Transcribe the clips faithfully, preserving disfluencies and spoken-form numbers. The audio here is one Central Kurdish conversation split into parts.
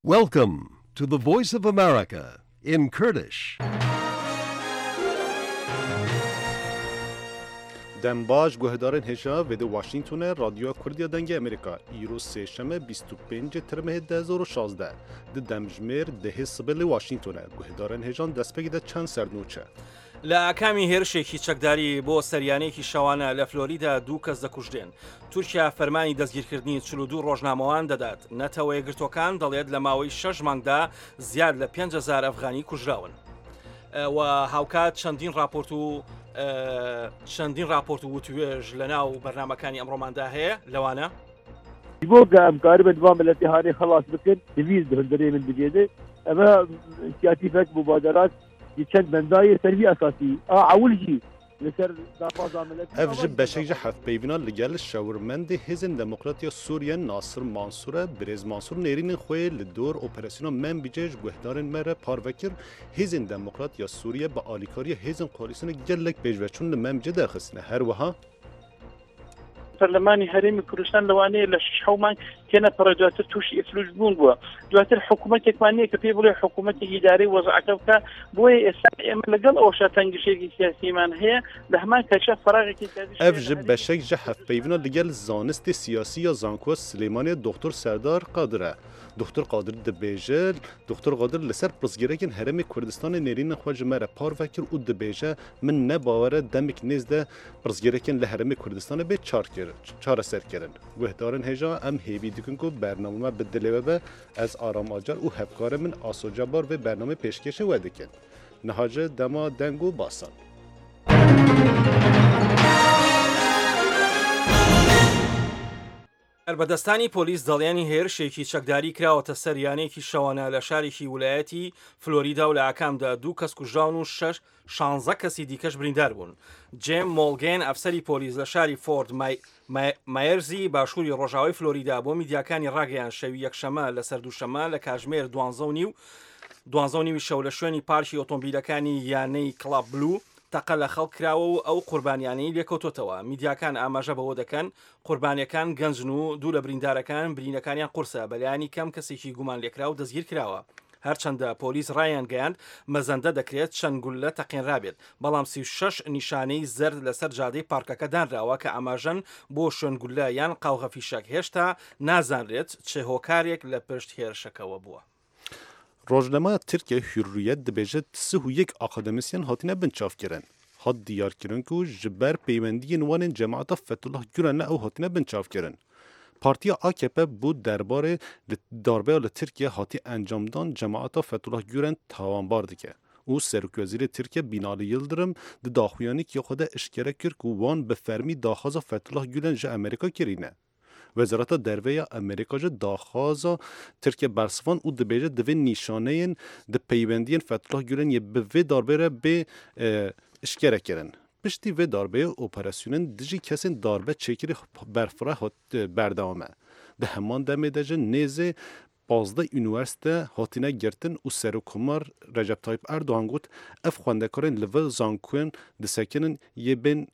Welcome to the Voice of America in Kurdish. دم باش گوهدارن هجا و دو واشنگتون رادیو کردی دنگ امریکا ایرو سه شنبه بیست و پنج ترمه دو هزار و شانزده د دمجمر ده سبل واشنگتون گوهدارن هجان دست بگیده چند سرنوچه لە ئاکامی هێرشێکی چەکداری بۆ سەریانەیەکی شەوانە لە فلۆریدا دوو کەس دەکوژدێن. تورکیا فەرمانی دەستگیرکردنی چل و دوو ڕۆژنامەوان دەدات. نەتەوە یەکگرتوەکان دەڵێت لە ماوەی شەش مانگدا زیاد لە پێنج هەزار ئەفغانی کوژراون. و هاوکات چەندین راپۆرت و چەندین راپۆرت و توێژ لە ناو بەرنامەکانی ئەمڕۆماندا هەیە لەوانە بۆ ئەمکار بەدوام لە تیهانی خلاص بکرد دویست هەندێ من بجێدێ ئەمە سیاتیفەک مبادرات چند بندای سروی اساسی عولجی لسر دافاز عملت اف جب بشک جحف بیونا لگل شاورمند هزن دموکراتیا سوریه ناصر منصور برز منصور نرین خوی لدور اپراسیون من بیجش گهدارن مره پاروکر هزن دموکراتیا سوریه با آلیکاری هزن قالیسن گلک بیجو چون من جدا خسنه هر وها پەرلەمانی هەرێمی کوردستان لەوانەیە لە شش حەو مانگ تێنە پەڕەجاتر تووشی ئفلوس بوون بووە دواتر حکوومەتێکمان نییە کە پێی بڵێ حکوومەتێکی ئیدارەی وەزعەکە بکە بۆیە ئێستا ئێمە لەگەڵ ئەوشا تەنگشێکی سیاسیمان هەیە لە هەمان کەچە فەراغێکی ئەف ji beşek ji hevpeyvîna li gel zanistê siyasî ya zankowa Silêmaniyê Doktor Serdar Qadir e. Doktor Qadir dibêje Doktor Qadir li ser pirsgirêkên Herêmê Kurdistanê nêrînin xwe ji me re parvekir û dibêje min ne bawer e demek nêz de pirsgirêkên li Herêmê Kurdistanê bê çareser kirin. Guhdarên hêja em hêvî dikin ku bername bi dilê we be ez aram acar û hevkarê min asocabar vê bername pêşkêşê we dikin. Nihace dema deng û basan. بەدەستانی پۆلیس دەڵێنی هێرشێکی چەکداری کراوەتە سەریانەیەکی شەوانە لە شارێکی ویلایەتی فلۆریدا و لە ئاکامدا دوو کەس کوژراون و شەش شانزە کەسی دیکەش بریندار بوون. جێم مۆڵگەن ئەفسەری پۆلیس لە شاری فۆرد مایرزی باشووری ڕۆژاوی فلۆریدا بۆ میدیاکانی ڕاگەیان شەوی یەکشەمە لە سەر دووشەمە لە کاژمێر دوانزە و نیو دوانزە و نیوی شەو لە شوێنی پارکی ئۆتۆمبیلەکانی یانەی کڵاب بلو تەقە لە خەڵک کراوە و ئەو قوربانیانەی لێکەوتۆتەوە. میدیاکان ئاماژە بەوە دەکەن قوربانیەکان گەنجن و دوو لە بریندارەکان برینەکانیان قورسە بەلایانی کەم کەسێکی گومان لێکرا و دەستگیر کراوە. هەرچەندە پۆلیس ڕایان گەیاند مەزەندە دەکرێت چەند گولە تەقینرابێت بەڵام سی و شەش نیشانەی زەرد لەسەر جادەی پارکەکە دانراوە کە ئاماژەن بۆ شوێنگولە یان قاوغە فیشەک هێشتا نازانرێت چه هۆکارێک لە پشت هێرشەکەوە بووە. Rojnama Tirkiye Hürriyet dibêje sih û yek akademisyen hatine binçavkirin. Hat diyarkirin ku ji ber peywendiyên wanên cemaeta Fethullah Gülenê ew hatine binçavkirin. Partiya A K P bû derbarê li darbeya li Tirkiye hatî encamdan cemaeta Fethullah Gülen tawanbar dike. û Serokvezîrê Tirkiye Binalî Yıldırım di daxuyanîkê xwe de eşkere kir ku wan bi fermî daxwaza Fethullah Gülen ji Amerîka kirîne. Wezareta Derveya Amerîka ji daxwaza Tirkiye bersivan û dibêje divê nîşaneyên di peywendiyên Fethullah Gülenê bi vê darbê re bê eşkere kirin. Piştî vê darbeyê operasyonên dijî kesên darbe çêkirî berfira berdewam e. Di heman demê de ji nêzê Pazdeh üniversite hatine girtin û Serokkomar Recep Tayyip Erdoğan got ev xwendekarên li vir zankûyên disekinin yê bên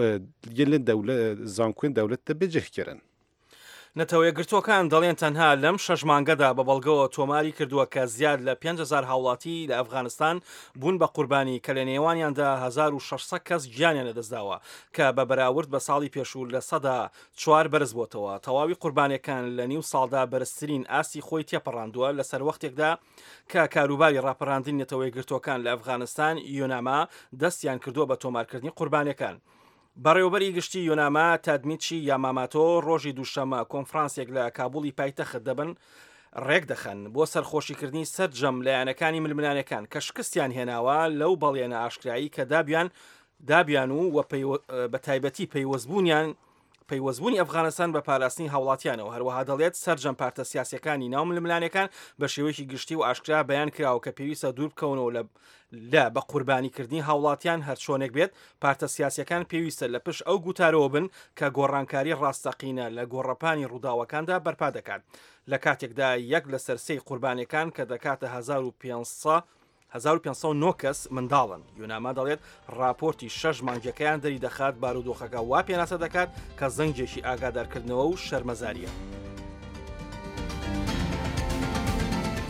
yê lê zankûyên dewlet de bêcih kirin. نەتەوە یەکگرتوەکان دەڵێن تەنها لەم شەش مانگەدا بە بەڵگەوە تۆماری کردووە کە زیاد لە پێنج هەزار هاوڵاتی لە ئەفغانستان بوون بە قوربانی کە لە نێوانیاندا هەزار و شەشسەد کەس گیانیان لەدەستداوە کە بە بەراورد بە ساڵی پێشوو لە سەدا چوار بەرز بۆتەوە. تەواوی قوربانیەکان لە نیو ساڵدا بەرزترین ئاستی خۆی تێپەڕاندووە لەسەر وەختێکدا کە کاروباری ڕاپەڕاندنی نەتەوە یەکگرتوەکان لە ئەفغانستان یۆناما دەستیان کردووە بە تۆمارکردنی قوربانیەکان. بەڕێوەبەری گشتی یۆناما تادمیچی یاماماتۆ ڕۆژی دووشەمە کۆنفرانسێک لە کابولی پایتەخت دەبن ڕێک دەخەن بۆ سەرخۆشیکردنی سەرجەم لایەنەکانی ململانەکان کە شکستیان هێناوە لەو بەڵێنە ئاشکرایی کە دابیان دابیان و بە تایبەتی پەیوەستبوونیان پەیوەستبوونی ئەفغانستان بە پاراستنی هاوڵاتیانەوە. هەروەها دەڵێت سەرجەم پارتە سیاسیەکانی ناو ململانەکان بە شێوەیەکی گشتی و ئاشکرا بەیان کراوە کە پێویستە دوور بکەونەوە لە لە بە قوربانیکردنی هاوڵاتیان هەر چۆنێک بێت پارتە سیاسیەکان پێویستە لە پشت ئەو گوتارەوە بن کە گۆڕانکاری ڕاستەقینە لە گۆڕەپانی ڕووداوەکاندا بەرپا دەکات لە کاتێکدا یەک لە سەرسەی قوربانیەکان کە دەکاتە هەزار و پێنجسەد هەزار و پێنجسەد و نۆ کەس منداڵن. یۆناما دەڵێت راپۆرتی شەش مانگەکەیان دەری دەخات بارودۆخەکە وا پێناسە دەکات کە زەنگێکی ئاگادارکردنەوە و شەرمەزاریە.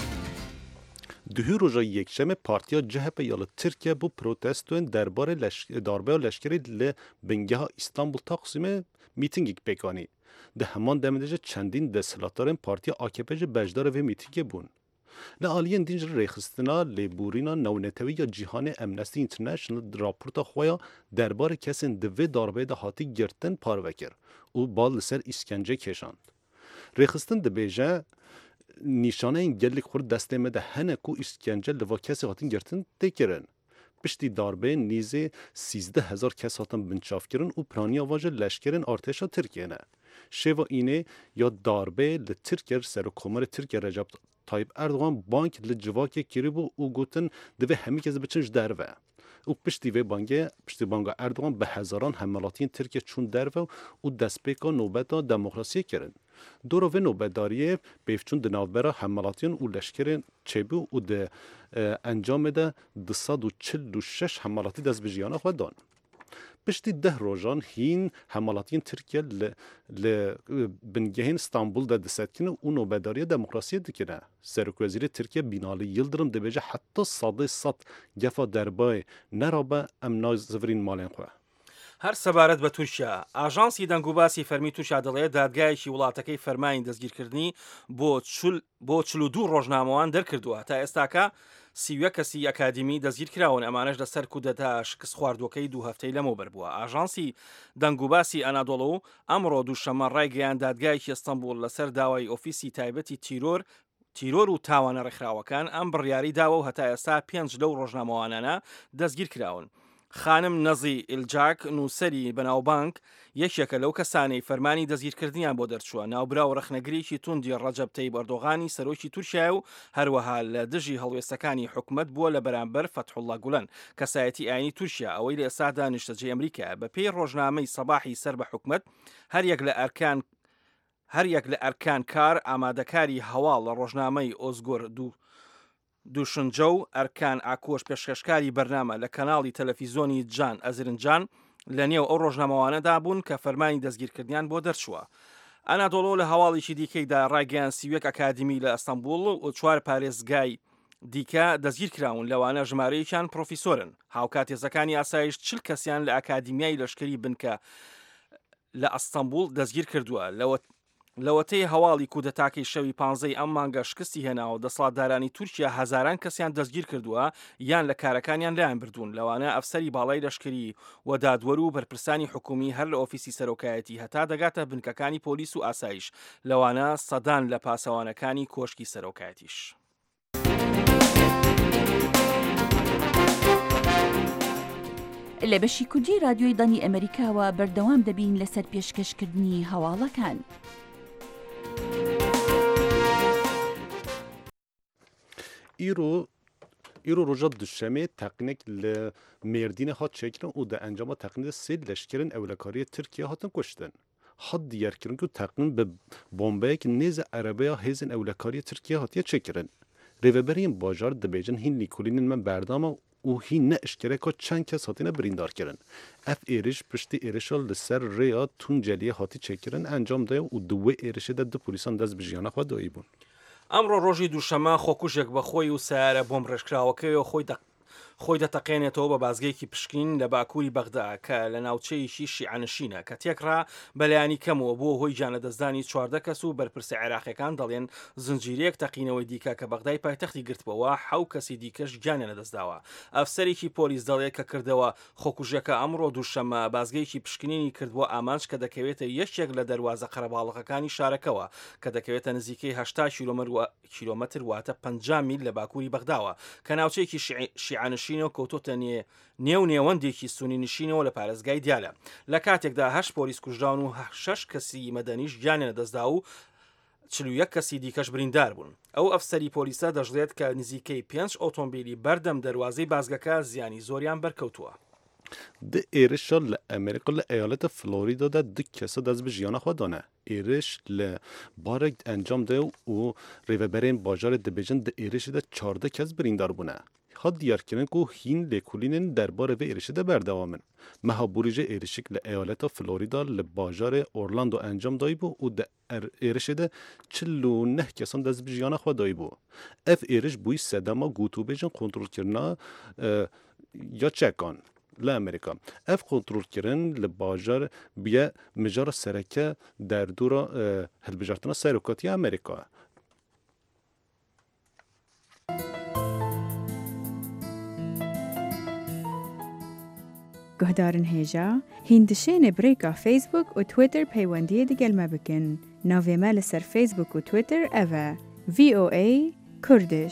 دهی روژا یکشەمە پارتیا جهپ یا ترکیه بو پروتستون درباره داربه و لشکری ل بنگه استانبول تقسیم میتینگی پیکانی. ده همان دمدجه چندین دستلاتارن پارتیا آکپ جه بجدار و میتینگ بون. لعالیان دینج ریخستنا لیبورینا نونتوی یا جهان امنستی اینترنشنل راپورتا خویا درباره کسین دوی داربه ده هاتی گرتن پاروکر او بال سر اسکنجه کشاند. ریخستن ده بیجه نشانه این گلی خورد دسته مده هنه کو اسکنجه لوا کسی هاتین گرتن تکرن. پشتی داربه نیزه سیزده هزار کس هاتن بنچاف کرن و پرانی آواج لشکرن ارتشا ترکیه نه. شیوا اینه یا داربه لترکیه سر و کمر ترکیه رجب طایب اردوغان بانک لجواکی کریبو او گوتن دوی همی کسی بچنش دروه. او پشتی وی بانگه پشتی بانگا اردوغان به هزاران حملاتین ترکیه چون دروه او دستپیکا نوبتا دموکراسی کرن. دورو و نوبتداریه بیفچون دناوبرا حملاتین او لشکرین چیبو او ده انجام ده دصد و چل و شش حملاتی دست بجیانه خود دان. پشتی ده روزان هین حملاتین ترکیه ل ل بنگهین استانبول ده دست کنه او نوبتداری دموکراسی دکره. سرک وزیر ترکیه بینالی یلدرم دبیجه حتی صد صد گفا دربای نرابه امنا زفرین مالین خواه. هەر سەبارەت بە تورکیا ئاژانسی دەنگوباسی فەرمی تورکیا دەڵێت دادگایەکی وڵاتەکەی فەرمانی دەستگیرکردنی بۆ چل و دوو ڕۆژنامەوان دەرکردووە تا ئێستاکە سیوە کەسی ئەکادیمی دەستگیر کراون ئەمانش لەسەر کودەتا شکست خواردوەکەی دوو هەفتەی لەمەوبەر بووە. ئاژانسی دەنگوباسی ئەنادۆڵ ئەمڕۆ دووشەمە ڕایگەیان دادگایەکی ئەستەمبول لەسەر داوای ئۆفیسی تایبەتی تیرۆر تیرۆر و تاوانە ڕێکخراوەکان ئەم بڕیاری داوە و هەتا ئێستا پێنج لەو ڕۆژنامەوانانە دەستگیر کراون. خانم نەزی ئیلجاک نووسەری بەناوبانک یەکێکە لەو کەسانەی فەرمانی دەستگیرکردنیان بۆ دەرچووە ناوبرا و ڕەخنەگرێکی توندی ڕەجەب تەیب ئەردۆغانی سەرۆکی تورکیا و هەروەها لە دژی هەڵوێستەکانی حکومەت بووە لە بەرامبەر فەتحوڵڵا گولەن کەسایەتی ئاینی تورکیا ئەوەی لە ئێستادا نیشتەجێ ئەمریکا بە پێی ڕۆژنامەی سەباحی سەر بە حکومەت هەریەک لە ئەرکان هەریەک لە ئەرکان کار ئامادەکاری هەواڵ لە ڕۆژنامەی ئۆزگۆر دوو دووشنجە و ئەرکان ئاکۆش پێشکەشکاری بەرنامە لە کەناڵی تەلەڤیزۆنی جان ئەزرنجان لە نێو ئەو ڕۆژنامەوانەدا بوون کە فەرمانی دەستگیرکردیان بۆ دەرچووە. ئەنادۆڵۆ لە هەواڵێکی دیکەیدا ڕایگەیان سیوەک ئەکادیمی لە ئەستەمبول و چوار پارێزگای دیکە دەستگیر کراون لەوانە ژمارەیەکیان پرۆفیسۆرن. هاوکاتێزەکانی ئاسایش چل کەسیان لە ئەکادیمیای لەشکری بنکە لە ئەستەمبول دەستگیر کردووە. لەوە لەوەتەی هەواڵی کودەتاکەی شەوی پانزەی ئەم مانگە شکستی هێناوە دەسەڵاتدارانی تورکیا هەزاران کەسیان دەستگیر کردووە یان لە کارەکانیان لایەن بردوون لەوانە ئەفسەری باڵای لەشکری و دادوەر و بەرپرسانی حکومی هەر لە ئۆفیسی سەرۆکایەتی هەتا دەگاتە بنکەکانی پۆلیس و ئاسایش لەوانە سەدان لە پاسەوانەکانی کۆشکی سەرۆکایەتیش. لە بەشی کوردی رادیۆی دانی ئەمریکاوە بەردەوام دەبین لەسەر پێشکەشکردنی هەواڵەکان. ایرو ایرو روژا دوشمه تقنیک ل مردین هات چکرن و ده انجام تقنیک سید لشکرین اولکاری ترکیه هاتن کشتن. حد دیگر کردن که تقنیک به بمبای که نیز عربه هزین اولکاری ترکیه هاتیه چکرن. ریوبرین باجار دبیجن هین نیکولین من بردامه و هین نه اشتراک چند کس هاتینه بریندار کردن. اف ایرش پشتی ایرشال لسر ریا تونجلیه هاتی چکرن انجام ده و دوه ایرشه ده دو پلیسان دست بجیانه خود دایی بون. ئەمڕۆ ڕۆژی دووشەمە خۆکوژێک بە خۆی و سیارە بۆم ڕێژکراوەکەیەوە خۆی خۆی دەتەقێنێتەوە بە بازگەیەکی پشکین لە باکووری بەغدا کە لە ناوچەیەکی شیعانشینە کە تێکڕا بەلایانی کەمەوە بۆ هۆی جانەدەستدانی چواردە کەس و بەرپرسی عێراقیەکان دەڵێن زنجیرەیەک تەقینەوەی دیکە کە بەغدای پایتەختی گرتبەوە حەو کەسی دیکەش گیانیان لەدەستداوە. ئەفسەرێکی پۆلیس دەڵێت کە کردەوە خۆکوژەکە ئەمڕۆ دووشەمە بازگەیەکی پشکنینی کردبووە ئامانج کە دەکەوێتە یەکێک لە دەواازە قەرەباڵغەکانی شارەکەەوە کە دەکەوێتە نزیکەی هەشتا کیلۆمەتر واتە پەنجا میل لە باکووری بەغداوە کە ناوچەیەکی شیعانشینەوە کەوتۆتە نێو نێوەندێکی سونی نشینەوە لە پارێزگای دیالە. لە کاتێکدا هەشت پۆلیس کوژراون و شەش کەسی مەدەنیش گیانیان لەدەستدا و چل و یەک کەسی دیکەش بریندار بوون. ئەو ئەفسەری پۆلیسە دەژڵێت کە نزیکەی پێنج ئۆتۆمبیلی بەردەم دەواازەی بازگەکە زیانی زۆریان بەرکەوتووە. د ئێرشا لە ئەمریکا لە ئەیالەتە فلۆریدادا du kesa dest bi jiyana xwe dane. Êriş li barek encam de û rêveberên bajarê dibêjin di êrişê de çardeh kes birîndar bûne. Hat diyarkirin ku hîn lêkolînên derbarê vê êrişê de berdewam in. Meha borî jê êrişik li eyaleta Florîda li bajarê Orlando encam dayîbû û di êrişê de çil û neh kesan dest bi jiyana xwe dayîbû. Ev êriş bûyî sedema gotûbêjin kontrolkirina ya çekan. Li Amerîka. Ev kontrolkirin li bajar biye mijara sereke derdora hilbijartina serokatiya Amerîka. گهدارن هێژا هیندشێنێ برێکا فیسبوک و تویتر پەیوەندیە دیگەلمە بکن. ناوێمە لەسەر فیسبوک و تویتر ئەڤە ڤی ئۆ ئەی کوردش.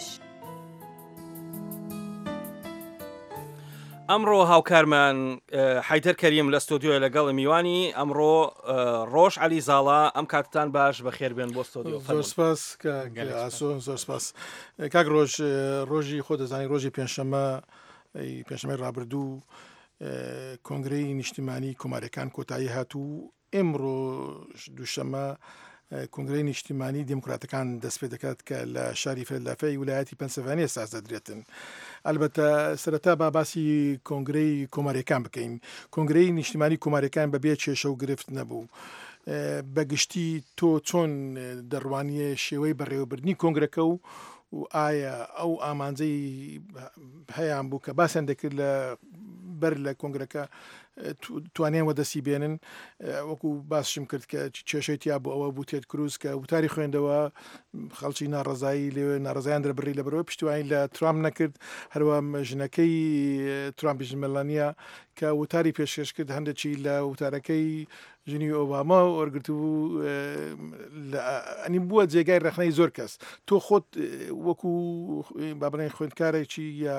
ئەمڕۆ هاوکارمان حیدەر کەریم لە ستۆدیۆ لەگەڵ میوانی ئەمڕۆ ڕۆژ عەلی زاڵا ئەم کاتتان باش بەخێر بێن بۆ ستۆدیۆ. زۆر سپاس ئاسۆ زۆر سپاس کاک ڕۆژ ڕۆژی خۆ دەزانی ڕۆژی پێنجشەممە پێنجشەمەی ڕابردوو کۆنگرەی نیشتیمانی کۆمارەکان کۆتایی هاتوو. ئێمڕۆ دووشەمە کۆنگرەی نیشتیمانی دیموکراتەکان دەست پێ دەکات کە لە شاری فیلادلفیای ویلایەتی پەنسیلڤانیا ساز دەدرێتن. ئەلبەتە سەرەتا با باسی کۆنگرەی کۆماریەکان بکەین. کۆنگرەی نیشتیمانی کۆماریەکان بەبێ کێشە و گرفت نەبوو. بەگشتی تۆ چۆن دەڕوانیە شێوەی بەڕێوەبردننی کۆنگرەکە و و ئایا ئەو ئامانجەی هەیان بوو کە باسییان دەکرد لە بەر لە کۆنگرەکە توانیان وەدەسی بێنن وەکو باسشم کرد کە کێشەی تیا بۆ ئەوە بوو تێت کروز کە وتاری خوێندەوە خەڵکی ناڕزایی لێوێ ناڕزایان دەربڕی لە بەرەوە پشتیوانی لە ترامپ نەکرد. هەروە ژنەکەی ترامپی ژمەلانیا کە وتاری پێشکەش کرد هەندێکی لە وتارەکەی ژنی ئۆباما وەرگرتبوو ئەنی بووە جێگای ڕخنەی زۆر کەس. تۆ خۆت وەکو بابنەی خوێندکارێکی یا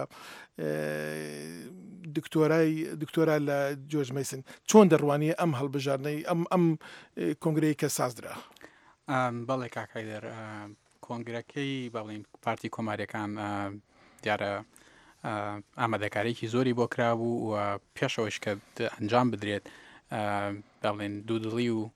دکتۆرای دکتۆرا لە جۆرج مەیسن چۆن دەڕوانیە ئەم هەڵبژاردنەی ئەم ئەم کۆنگرەی کە سازدرا؟ بەڵێ کاکای دەر کۆنگرەکەی بەڵین پارتی کۆماریەکان دیارە ئامادەکاریی زۆری بۆ کرابوو و پێشەوەش کە ئەنجام بدرێت بەڵێن دوودڵی و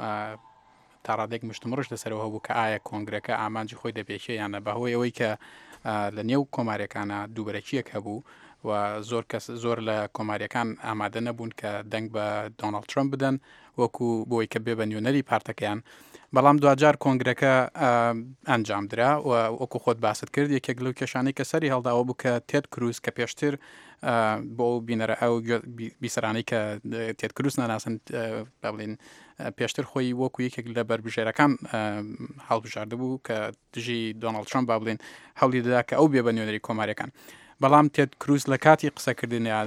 تا ڕادێک مشتمڕش لەسەرەوە بوو کە ئایا کۆنگرەکە ئامانجی خۆی دەپێشێ یانە بەهۆی ئەوەی کە لە نێو کۆماریەکانە دووبەرەکیەک هەبوو و زۆر کەس زۆر لە کۆماریەکان ئامادە نەبوون کە دەنگ بە دۆناڵد ترامپ بدەن وەکو بۆی کە بێ بە نیۆنەری پارتەکەیان. بەڵام دوجار کۆنگرەکە ئەنجام درا و وەکو خۆت باست کرد یەکێک لەو کێشانەی کە سەری هەڵداوە بوو کە تێد کروز کە پێشتر بۆ بینەرە ئەو بیسەرانی کە تێد کروز ناناسن بڵین پێشتر خۆی وەکو یەکێک لە بەربژێرەکان هەڵبژاردە بوو کە دژی دۆناڵد ترامپ با بڵین هەوڵی دەدا کە ئەو بێ بە نیۆنەری کۆماریەکان. بەڵام تێد کروز لە کاتی قسەکردنیان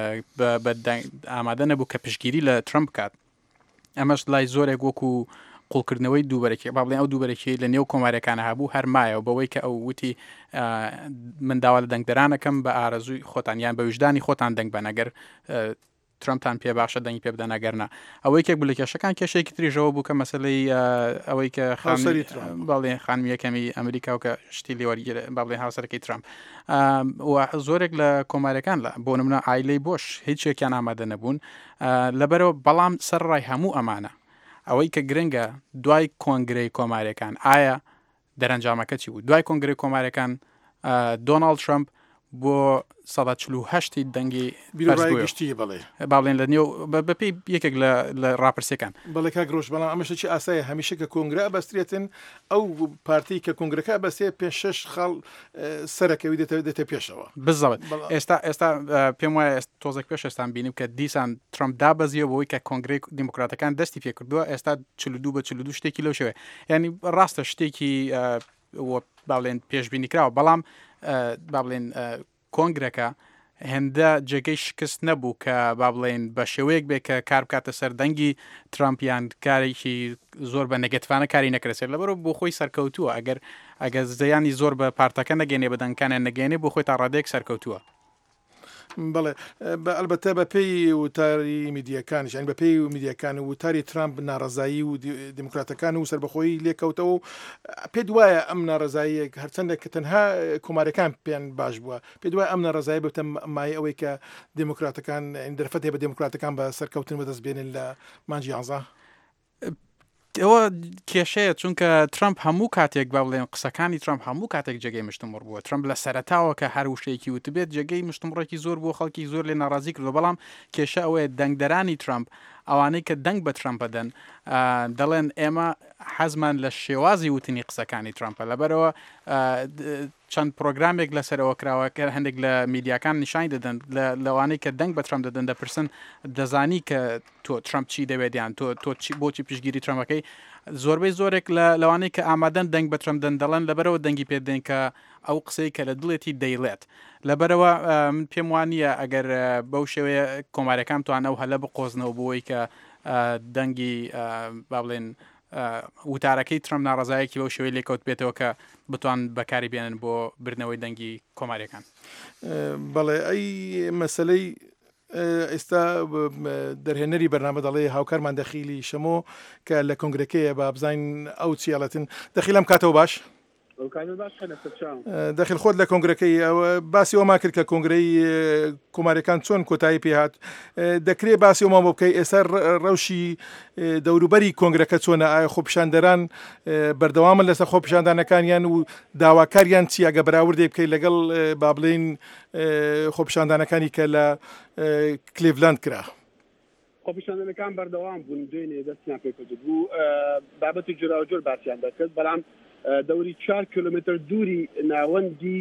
ئامادە نەبوو کە پشگیری لە ترامپ کات. ئەمەش لای زۆرێک وەکو قوڵکردنەوەی دووبەرەکی با بڵێن ئەو دووبەرەکی لە نێو کۆماریەکانە هەبوو هەرمایە و بەوەی کە ئەو وتی من داوا لە دەنگدەرانەکەم بە ئارەزووی خۆتان یان بە وژدانی خۆتان دەنگ بە نەگەر ترامپتان پێ باشە دەنگی پێ بدە نەگەرنا. ئەوەی کێک بوو لە کێشەکان کێشەیەکی تریژەوە بوو کە مەسەلەی ئەوەی کە باڵێن خانمی یەکەمی ئەمریکا و کە شتی لێوەرگیرە با بڵێن هاوسەرەکەی ترامپ زۆرێک لە کۆماریەکان لە بۆ نمونە ئایلەی بۆش هیچێکیان ئامادە نەبوون لەبەرەوە بەڵام سەرڕای هەموو ئەمانە ئەوەی کە گرنگە دوای کۆنگرەی کۆماریەکان ئایا دەرەنجامەکە چی بوو؟ دوای کۆنگرەی کۆماریەکان دۆناڵد ترامپ بۆ سەد چل و هەشت دەنگی بیرۆڕایگشتی بڵێ باڵێن لە نێو بەپی یەکێک لە ڕاپرسەکان بەڵێ کاک ڕۆژ بەڵام ئەمەشەی ئاسایە هەمیشە کە کۆنگرە بەسترێتن ئەو پارتی کە کۆنگرەکە بەستێ پێ شەش خاڵ سەرەکەوی دێتە پێشەوە بزەوت. ئێستا ئێستا پێم وایە تۆزێک پێش ئێستان بینیم کە دیسان ترامپ دابەزیەوە بۆی کە کۆنگرەی دیموکراتەکان دەستی پێکردووە ئێستا چل و دوو بە چل و دوو شتێکی لەو شوێ ینی ڕاستە شتێکی باڵێن پێشبینی کراوە بەڵام با بڵێن کۆنگرەکە هێندە جێگەی شکست نەبوو کە با بڵێن بە شێوەیەک بێ کە کار بکاتە سەر دەنگی ترامپیان کارێکی زۆر بە نەگەتیڤانە کاری نەکرێت لەبەرەوە بۆ خۆی سەرکەوتووە ئەگەر ئەگەر زەیانی زۆر بە پارتەکە نەگەێنێ بە دەنگکانیان نەگەێنێ بۆ خۆی تا ڕادێک سەرکەوتووە. بەڵێ ئەلبەتە بە پێی وتاری میدیەکانیش یان بە پێی و میدیەکان و وتاری ترامپ ناڕزایی و دیموکراتەکان و سەربەخۆیی لێکەوتەوە پێ دوایە ئەم ناڕزاییە هەرچەندێک کە تەنها کۆمارەکان پێیان باش بووە پێ دوای ئەم ناڕزایی بتە مای ئەوەی کە دیموکراتەکان دەرفەت هەیە بە دیموکراتەکان بە سەرکەوتن بەدەستبێنن لە مانجی یانزە ئەوە کێشەیە چونکە ترامپ هەموو کاتێک با بڵێن قسەکانی ترامپ هەموو کاتێک جێگەی مشتمڕ بووە ترامپ لە سەرەتاوە کە هەر وشەیەکی وتبێت جێگەی مشتمڕێکی زۆر بۆ خەڵکی زۆر لێ ناڕازی کردو بەڵام کێشە ئەوەیە دەنگدەرانی ترامپ ئەوانەی کە دەنگ بە ترامپ دەن دەڵێن ئێمە حەزمان لە شێوازی وتنی قسەکانی ترامپە لەبەرەوە چەند پرۆگرامێک لەسەرەوە کراوە کە هەندێک لە میدیاکان نیشانی دەدەن لەوانەی کە دەنگ بە ترامپ دەدەن دەپرسن دەزانی کە تۆ ترامپ چی دەوێتیان تۆ تۆ بۆچی پشگیری ترامپەکەی زۆربەی زۆرێک لە لەوانەی کە ئامادەن دەنگ بە ترامپ دەن دەڵێن لەبەرەوە دەنگی پێدەن کە ئەو قسەی کە لە دڵێتی دەیڵێت لەبەرەوە من پێم وانە ئەگەر بەو شێوەیە کۆمارەکان توان ئەو هەلە بقۆزنەوە بۆی کە دەنگی با بڵێن وتارەکەی ترامپ ناڕزایەکی بەو شێوەی لێکەوت بێتەوە کە بتوان بەکاری بێنن بۆ بردنەوەی دەنگی کۆمارەکان بەڵێ ئەی مەسلەی ئێستا دەرهێنەری بەرنامە دەڵێ هاوکارمان دەخیلی شەمۆ کە لە کۆنگرەکەیە با بزانین ئەو چیاڵەتن دەخیلم کاتەوە باش دەخل خۆت لە کۆنگرەکەی ئەوە باسی ئەوما کرد کە کۆنگرەی کۆمارەکان چۆن کۆتایی پێهات دەکرێت باسی ئەوما بۆ بکەی ئێستا ڕەوشی دەوروبەری کۆنگرەکە چۆنە ئایا خۆپیشاندەران بەردەوامن لەسەر خۆپیشاندانەکانیان و داواکاریان چی ئەگە بەراوردێ بکەیت لەگەڵ با بڵێن خۆپیشاندانەکانی کە لە کلیڤلاند کرا خۆپیشاندانەکان بەردەوام بوون دوێنێ دەستیان پێکرد بوو بابەتی جوراوجۆر باسییان دەکرد بەڵام دەوری چوار کیلومتر دووری ناوەندی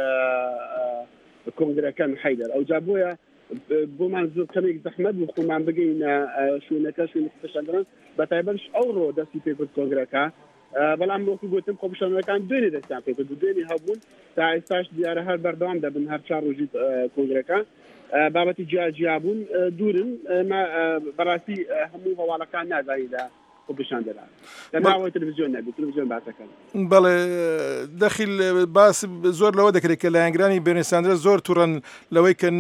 کۆنگرەکان حیدەر ئەو جا بۆیە بۆمان زۆر کەمێک زەحمەت بوو خۆمان بگەینە شوێنەکە شوێنی خۆپیشاندەران بەتایبەتش ئەوڕۆ دەستی پێکرد کۆنگرەکە بەڵام وەکو گوتم خۆپیشاندەرەکان دوێنێ دەستیان پێکرد و دوێنێ هەبوون تا ئێستاش دیارە هەر بەردەوام دەبن هەر چوار ڕۆژی کۆنگرەکە بابەتی جیاجیابوون دوورن بەڕاستی هەموو هەواڵەکان نازانیدا خۆپیشاندەران لەناوەی تەلەڤیزیۆن نەبێت تەلەڤیزیۆن باسەکەن بەڵێ دەخیل باس زۆر لەوە دەکرێت کە لایەنگرانی بێرنی ساندرس زۆر تووڕەن لەوەی کە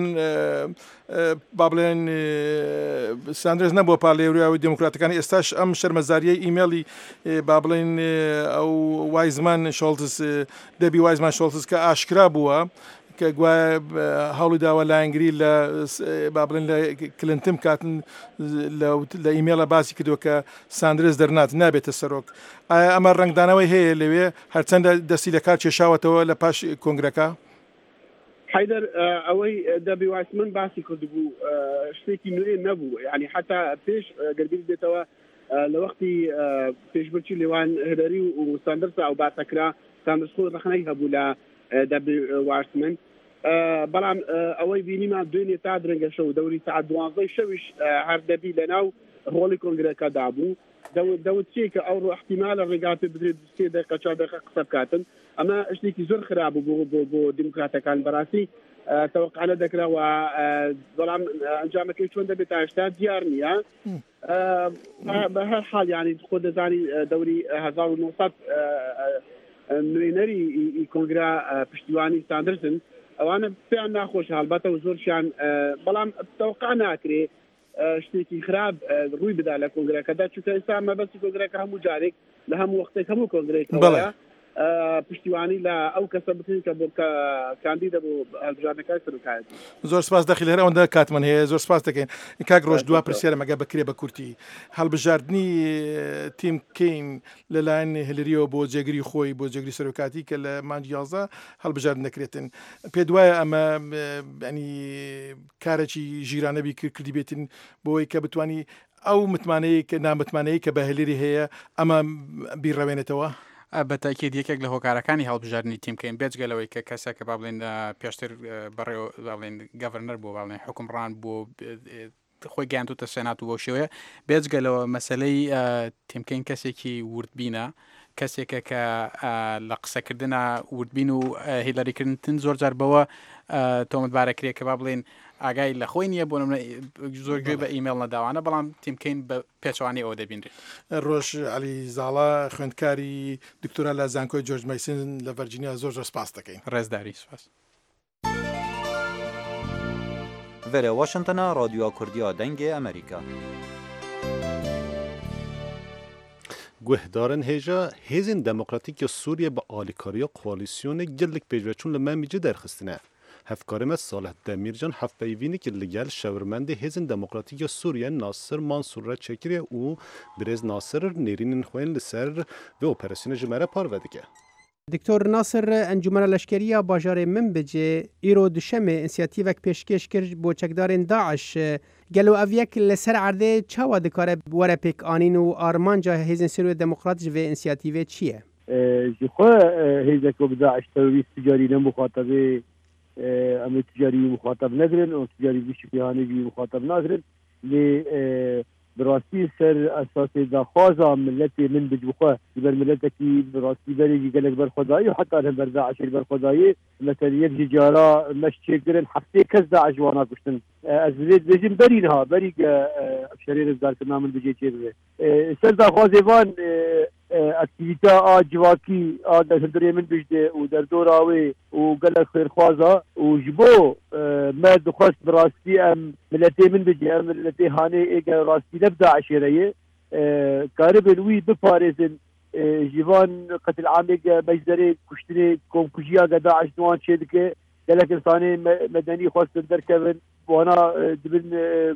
با بڵێن ساندرس نەبووە پاڵێوریاوی دیموکراتەکانی ئێستاش ئەم شەرمەزاریەی ئیمێڵی با بڵێن ئەو وایزمان شۆڵتز دەبی وایزمان شۆڵتز کە ئاشکرا بووە کە گوایە هەوڵی داوە لایەنگری لە با بڵێن لە کلنتم کاتن لە ئیمێڵە باسی کردووە کە ساندرس دەرنات نابێتە سەرۆک ئایا ئەمە ڕنگدانەوەی هەیە لەوێ هەرچەندە دەستی لە کار کێشاوەتەوە لە پاش کۆنگرەکە حیدەر ئەوەی دەبی وایسمن باسی کردبوو شتێکی نوێ نەبوو یعنی حتا پێش گەربیر بێتەوە لە وەختی پێشبرچی لێوان هەدەری و ساندرس ئەو باسەکرا ساندرس خۆ ڕخنەی هەبوو لە دەبی وایسمن بەڵام ئەوەی بینیمان دوێنێ تا درەنگە شەو دەوری سعات دوانزەی شەویش هەر دەبی لەناو هۆڵی کۆنگرەکە دابوو دەوت چی کە ئەو احتیمالە ڕێگات بدرێت سێ دقیقە چوار دقیقە قسە بکاتن ئەمە شتێکی زۆر خراپ بوو بۆ بۆ دیموکراتەکان بەڕاستی تەوقعانە دەکراوە بەڵام ئەنجامەکەی چۆن دەبێت تا هێشتا دیار نییە بە هەر حاڵ یعنی خۆ دەزانی دەوری هەزار و نۆسەد نوێنەری کۆنگرا پشتیوانی ساندرسن ئەوانە پێیان ناخۆش هەڵبەتە و زۆرشیان بەڵام تەوقع ناکرێ شتێکی خراپ ڕووی بدا لە کۆنگرەکەدا چونکە ئێستا مەبەستی کۆنگرەکە هەموو جارێک لە هەموو وەختێک هەموو کۆنگرێکەوە پشتیوانی لە ئەو کەسە بکەین کە بۆ کاندیدە بۆ هەڵبژاردنەکەی سەرۆکایەتی زۆر سپاس دەخیل هەر ئەوەندە کاتمان هەیە زۆر سپاس دەکەین کاک ڕۆژ دوا پرسیارە مەگە بکرێ بە کورتی هەڵبژاردننی تیم کەین لەلایەن هەلریەوە بۆ جێگری خۆی بۆ جێگری سەرۆکاتی کە لە مانگی یازدە هەڵبژارد نەکرێتن پێ دوایە ئەمە ینی کارێکی ژیرانەبی کردی بێتن بۆی کە بتوانی ئەو متمانەیە کە نامتمانەیە کە بە هەلێری هەیە ئەمە بیڕەوێنێتەوە بەتاکید یەکێک لە هۆکارەکانی هەڵبژاردننی تیمکەین بێجگەلەوەی کە کەسێک کە با بڵێن پێشتر بەڕێ بڵێن گەڤەرنەر بۆ باڵێن حکومڕان بۆ خۆی گیانتوتە سێنات و بۆ شێوەیە بێجگەلەوە مەسلەی تیمکەین کەسێکی وردبینە کەسێکە کە لە قسەکردنە وردبین و هیلەریکردن زۆر جار بەوە تۆمەتبارەکرێت کە با بڵێن ئاگای لە خۆی نییە بۆ زۆر گوێ بە ئیمێڵ نەداوانە بەڵام تیمکەین بە پێچوانی ئەوە دەبینرێت ڕۆژ علی زاڵا خوێندکاری دکتۆرا لە زانکۆی جۆرج مەیسن لە ڤەرجینیا زۆر زۆر سپاس دەکەین ڕێزداری سپاس ناوێرە واشنگتنە رادیۆ کوردیا دەنگێ ئەمریکا. گوهدارن هێژە هێزên demokratîk Sûriye bi alîkariya koalîsyonê gelek pêşveçûn li Memîcê derxistine. Hevkarê me Salih Demircan hevpeyvînekî li gel şewrmendê hêzên demokratîk Sûriye Nasir Mansur re çekiriye û Birêz Nasir nêrînên xwe li ser vê operasyonê ji me re parve dike. دکتۆر ناسر ئەنجومەنە لەشکریە باژارێ Minbicê îro dişemê însiyatîvek pêşkêş kir بۆ çekdarên Daeş gelo ev yek li ser erdê çawa dikare were pêkanîn û armanca hêzên Sûriye Demokrat ji vê însiyatîvê çi ye? ji xwe hêzek bi Daeş terorîst ticarî ne muxatabê em ê ticarî muxatab nekirin û ticarî wî şipihanê jî muxatab nakirin lê bi rastî ser esasê daxwaza milletê Minbic bixwe ji ber milletekî bi rastî berê jî gelek berxwedayî û heta li ber Daişê berxwedayî mesela yek jî cara meş çêkirin heftê kes Daeş wana kuştin. Ez vê dibêjim berî niha berî şerê rizgarkirina Minbicê çêbibe. Ser daxwazê van aktivîte a civakî a derhildirê Minbic de û derdora wê û gelek xêrxwaza û ji bo me dixwest bi rastî em milletê Minbicê em milletê hanê êgel rastî ne bi Daişê re ye karibin wî biparêzin ji van qetil'amê mecderê kuştinê komkujiya ge Daeş wan çê dike gelek insanê medenî xwestin derkevin wana dibin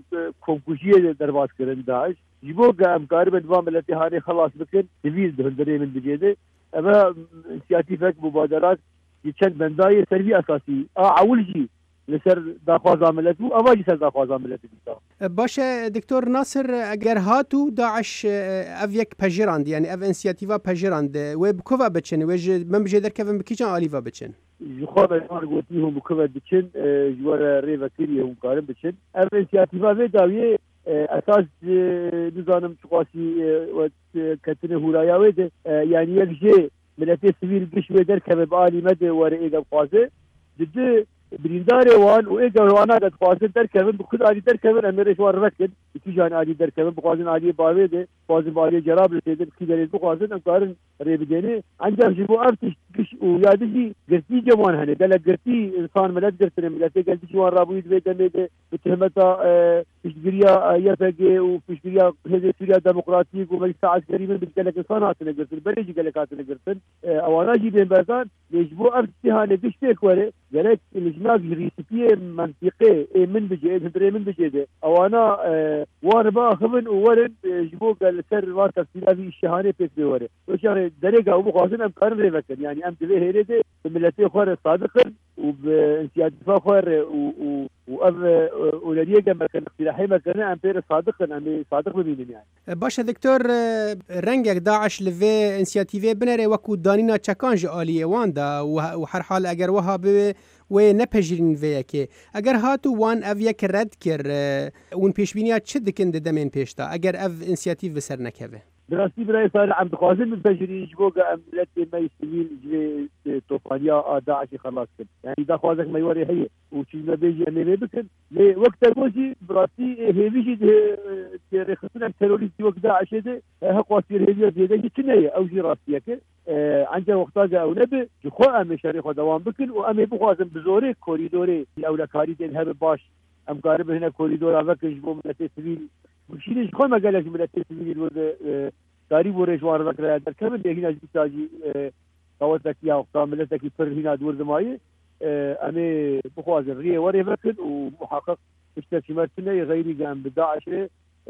komkujiyê derbas kirin Daeş ji bo ge em karibin van milletê hanê xelas bikin divîz di hildirê Minbicê de ev însiyatîvek mubaderat ji çend bendayê ser vî esasî a ewil jî li ser daxwaza millet bû ava jî ser daxwaza milletê dîsa. باشه دکتۆر ناسر ئەگەر هاتوو داعش ئەv yek pejirand yani ev însiyatîva pejirand wê bi ku ve biçin wê ji Minbicê derkevin bi kîjan alî ve biçin? Ji xwe me gotî hûn bi ku ve diçin ji were rêvekirî hûn karin biçin. Ev însiyatîva vê dawiyê esas nizanim çiqasî ketinê hûraya wê de yani yek jê milletê sivîl giş wê derkeve bi alî me de were êgel xwaze di birîndarê wan û êgel wana de dixwazin derkevin bi xud alî derkevin em ê rêj wan revekin bi kîjan alî derkevin bixwazin aliyê bavê de dixwazin bi aliyê Cerablê de bi kî derê bixwazin em karin rêbidênê encam ji bo ev tişt giş û ya dijî girtî cewan hene gelek girtî insan millet girtine milletê gel dijî wan rabûyî divê demê de bi tuhmeta piştgiriya Y P G û piştgiriya Hêzê Sûriya Demokratîk û Meclisa Eskerî min bi gelek insan hatine girtin berê jî gelek hatine girtin ewana jî bên berzan lê ji bo ev tiştê hane tiştêk were gerek lijnak ji rîsipiyê mentîqê ê Minbicê ê hildirê Minbicê de ewana wan biaxivin û werin ji bo gel ser van tefsîla vî îşehanê pêk bê were weşarê derêga û bixwazin em karin rêvekin yani em divê hêrê de bi milletê xwe re sadiqin û bi însiyatîfa xwe re û û ev oleriyeke mekin iqtîlahê mekirin em pê re sadiqin em ê sadiq bibînin yani. باشه دکتۆر rengek Daeş li vê însiyatîvê binêre wekû danîna çekan ji aliyê wan da û her hal eger wiha bibe wê nepejirîn vê yekê eger hatû wan ev yek red kir hûn pêşbîniya çi dikin di demên pêş da eger ev însiyatîv bi ser nekeve? Bi rastî birayê Salih em dixwazin bipejirîn ji bo em milletê me sivîl ji vê tofaniya a Daeşê xelas kin yani daxwazek me warê heye û çînebêjî em ê vê bikin lê wek teror jî bi rastî hêvî jî rêxistin terorîstî wek Daeşê de heqwasîr hêviya zêde jî çi neye ew jî rastiyeke encam wexta ew nebe ji xwe em ê şerê xwe dewam bikin û em ê bixwazin bi zorê korîdorê ewlekarî tên hebe baş em karibin hine korîdora vekin ji bo milletê sivîl Şînê ji xwe me gelek ji milletê sivîlî werde darî bo rêj wan vekiraya derkevin lê hîna ji dîsa jî qewetekî ya wexta milletekî pir hîna dûr dimayê em ê bixwazin rêyê werê vekin û muheqeq tiştekî me tune xeyrî em bi Daişê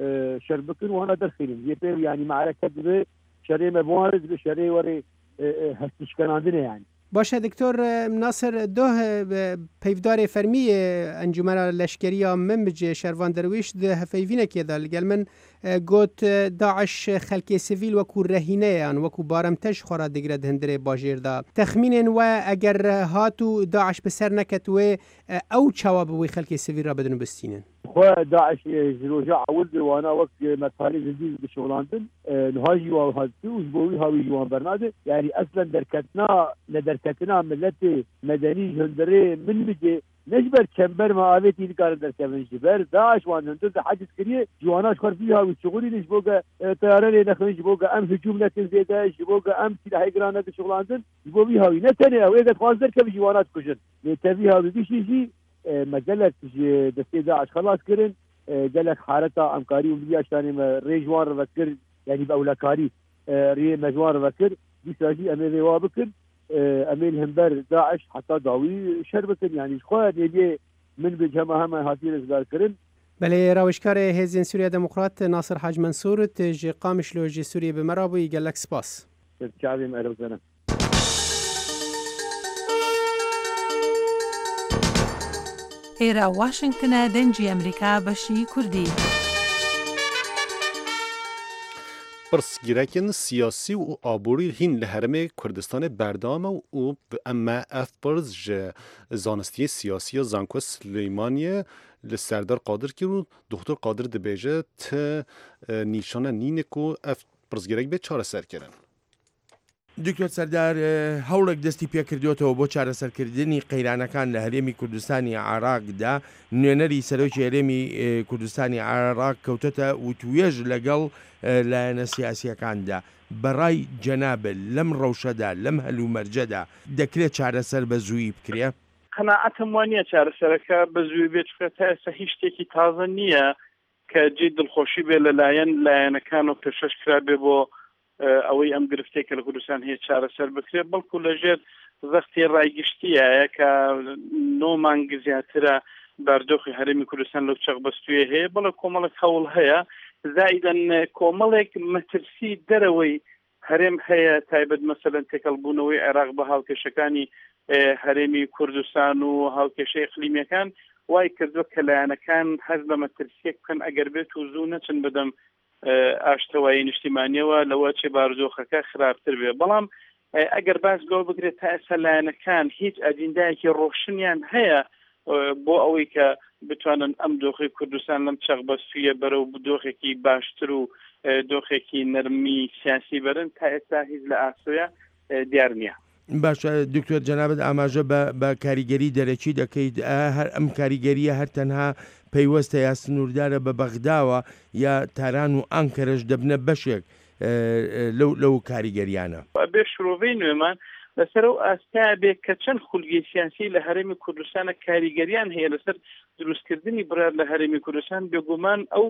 şer bikin û hana derxînin yê pê yanî meereke dibe şerê me wan re dibe şerê werê hestîşkenandinê yani. باشه دکتۆر ناسر دوه پەیوەدارê fermiyê Encûmena Leşkeriya Minbicê Şervan Derwîş di hevpeyvînekê de li gel min got Daeş xelkê sivîl wekû rehîneyan wekû baremtej xwe ra digire di hindirê bajêr da texmînên we eger hatû Daeş bi ser neket wê ew çawa bi wê xelkê sivîl ra bidin û bistînin? Xwe Daeş ji roja ewil de wana wek metalê zindî dişolandin niha jî wan hatî û ji bo wî hawî jî wan bernade yani eslen derketina ne derketina milletê medenî ji hindirê Minbicê ne ji ber çember me avêtî dikarin derkevin ji ber Daeş wan hindir de heciz kiriye ji wana xwe vî hawî çixûrîn ji bo ge teyareyê nexin ji bo ge em hicûm nekin zêde ji bo ge em silahê giran nedişolandin ji bo wî hawî ne tenê ew êget xwaz derkevin ji wana dikujin lê te vî hawî bişî jî مەگەلێک دەستێ داعش خلاص کردن gelek حالeta emkarî û miliyaştanê me rêjwan rivekir yanî bi ewlekarî rê mejwan rivekir dîsa jî em ê vê wa bikin em ê hember Daeş heta dawî şer bikin yanî ji xwe nêdiyê min bi hema hema hatiye rizgarkirin. بەڵێ ڕاوشکارێ هێزین سووریا دموکرات ناصر حاج منسورت ji qamişlo ji Sûriyê bi me rabûyî gelek spas. Çavê me erewzene. ئێرە واشنگتنە دەنجی ئەمریکا بەشی کوردی. پرسگیرکن سیاسی و آبوری هین لحرمه کردستان بردامه و اما اف پرز جه زانستی سیاسی زانکو سلیمانیه لسردار قادر که رو دکتر قادر دبیجه ته نیشان نینه که اف پرسگیرک به چاره سر کرن. دکتۆر سەردار هەوڵێک دەستی پێکردوێتەوە بۆ چارەسەرکردنی قەیرانەکان لە هەرێمی کوردستانی عێراقدا نوێنەری سەرۆکی هەرێمی کوردستانی عێراق کەوتەتە وتوێژ لەگەڵ لایەنە سیاسیەکاندا بەڕای جەنابە لەم ڕەوشەدا لەم هەلومەرجەدا دەکرێت چارەسەر بە زوویی بکرێ؟ قەناعەتم وانە چارەسەرەکە بە زووی بێت تا ئێستا هیچ شتێکی تازە نییە کە جێ دڵخۆشی بێ لەلایەن لایەنەکان و پێشەش کرا بێ بۆ ئەوەی ئەم گرفتەیە کە لە کوردستان هەیە چارەسەر بکرێت بەڵکو لەژێر زەختی ڕایگشتیایە کە نۆ مانگ زیاترە بەردۆخی هەرێمی کوردستان لەو چەقبەستویە هەیە بەڵێ کۆمەڵێک هەوڵ هەیە زائیدەن کۆمەڵێک مەترسی دەرەوەی هەرێم هەیە تایبەت مەسەلەن تێکەڵبوونەوەی عێراق بە هاوکێشەکانی هەرێمی کوردستان و هاوکێشەی ئیقلیمیەکان وای کردووە کە لایەنەکان هەز بە مەترسیەک بکەن ئەگەر بێت و زوو نەچن بدەم ئاشتەوایی نیشتیمانیەوە لەوە چێ بارودۆخەکە خراپتر بێ بەڵام ئەگەر باس گەڵ بگرێت تا ئێستا لایەنەکان هیچ ئەجندایەکی ڕۆشنیان هەیە بۆ ئەوەی کە بتوانن ئەم دۆخی کوردستان لەم چەقبەستویە بەرەو دۆخێکی باشتر و دۆخێکی نەرمی سیاسی بەرن تا ئێستا هیچ لە ئاسۆیە دیار نییە. باشە دکتۆر جەنابەت ئاماژە بە کاریگەری دەرەکی دەکەیت هەر ئەم کاریگەریە هەر تەنها پەیوەستە یا سنووردارە بە بەغداوە یا تاران و ئەنکەرەش دەبنە بەشێک لەو کاریگەریانە بێ شرۆڤەی نوێمان لەسەر ئەو ئاستا بێ کە چەند خولگەی سیاسی لە هەرێمی کوردستانە کاریگەریان هەیە لەسەر دروستکردنی برار لە هەرێمی کوردستان بێگومان ئەو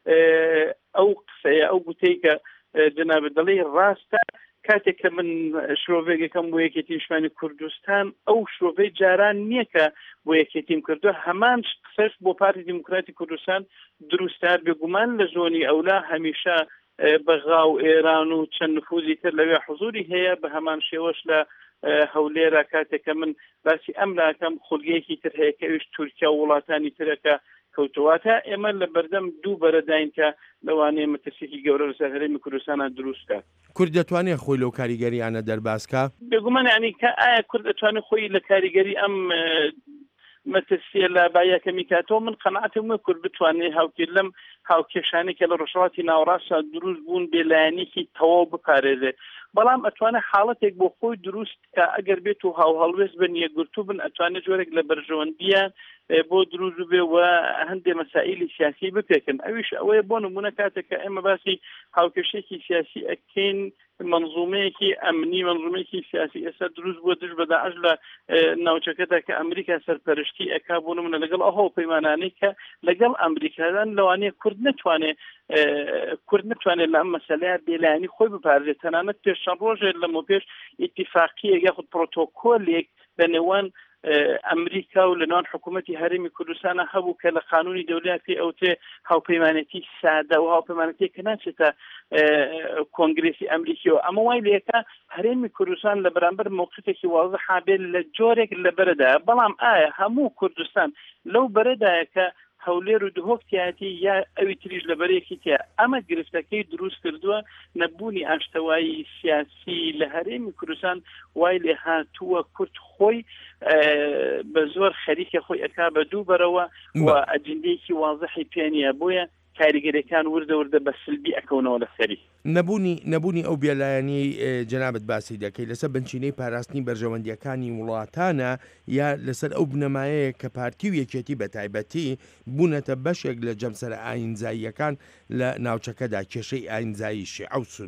ئەو قسەیە ئەو گوتەی کە جەنابەت دەڵێ ڕاستە کاتێک کە من شرۆڤێکەکەم بۆ یەکێتی نیشتیمانی کوردستان ئەو شرۆڤەی جاران نییە کە بۆ یەکێتیم کردووە هەمان قسەش بۆ پارتی دیموکراتی کوردستان دروستار بێگومان لە زۆنی ئەولا هەمیشە بەغا و ئێران و چەند نفوذی تر لەوێ حضوری هەیە بە هەمان شێوەش لە هەولێرە کاتێککە من باسی ئەم لاکەم خولگەیەکی تر هەیە کە ئەویش تورکیا و وڵاتانی ترەکە کەوتواتە ئێمە لە بەردەم دوو بەرەداین کە لەوانەیە مەترسێکی گەورە لەسەر هەرێمی کوردستانە دروستکە. کورد دەتوانێت خۆی لەو کاریگەریانە دەرباسکە؟ بێگومان ینی کە ئایا کورد دەتوانێت خۆی لە کاریگەری ئەم مەترسیە لە بایەکەمی کاتەوە من قەناعەتم وە کورد بتوانێت هاوکێ لەم هاوکێشانێک کە لە ڕۆژهەڵاتی ناوەڕاستە دروست بوون بێلایەنێکی تەواو بپارێزێت بەڵام ئەتوانێت حاڵەتێک بۆ خۆی دروست کە ئەگەر بێت و هاو هەڵوێست بن یەکگرتوو بن ئەتوانێت جۆرێک لە بەرژەوەندیە بۆ دروست بێ و هەندێک مەسائلی سیاسی بپێکن ئەویش ئەوەیە بۆ نمونە کاتێک کە ئێمە باسی هاوکێشێکی سیاسی ئەکەین منظومەیەکی ئەمنی منظومەیەکی سیاسی ئێستا دروست بووە دژ بە داعش لە ناوچەکەدا کە ئەمریکا سەرپەرشتی ئەکا بۆ نمونە لەگەڵ ئەو پەیمانانەی کە لەگەڵ ئەمریکادان لەوانەیە کورد نەتوانێت کورد نتوانێت لە ئەم مەسەلەیە بێلایەنی خۆی بپارێت تەنانەت پێش چەند ڕۆژێک لەمە پێش ئیتیفاقیەک یاخود پرۆتۆکۆلێک لە نێوان ئەمریکا و لە نێوان حکوومەتی هەرێمی کوردستانە هەبوو کە لە قانونی دەوڵەت پێ ئەوتێ هاوپەیمانەتی سادە و هاوپەیمانەتی کە ناچێتە کۆنگرێسی ئەمریکیەوە ئەمە وای لێکە هەرێمی کوردستان لە بەرامبەر موقفێکی واضح حابێت لە جۆرێک لە بەرەدایە بەڵام ئایا هەموو کوردستان لەو بەرەدایە کە هەولێر و دهۆکتیاتی یا ئەوی تریش لە بەرەیەکی تیا ئەمە گرفتەکەی دروست کردووە نەبوونی ئاشتەوایی سیاسی لە هەرێمی کوردستان وای لێ هاتووە کورد خۆی بە زۆر خەریکە خۆی ئەکا بە دوو بەرەوە و ئەجندەیەکی واضحی پێ نییە بۆیە کاریگەریەکان وردە وردە بە سلبی ئەکەونەوە لەسەری نەبوونی نەبوونی ئەو بێلایەنی جەنابەت باسی دەکەی لەسەر بنچینەی پاراستنی بەرژەوەندیەکانی وڵاتانە یا لەسەر ئەو بنەمایەیە کە پارتی و یەکێتی بە تایبەتی بوونەتە بەشێک لە جەمسەرە ئاینزاییەکان لە ناوچەکەدا کێشەی ئاینزایی شیعە و سونە.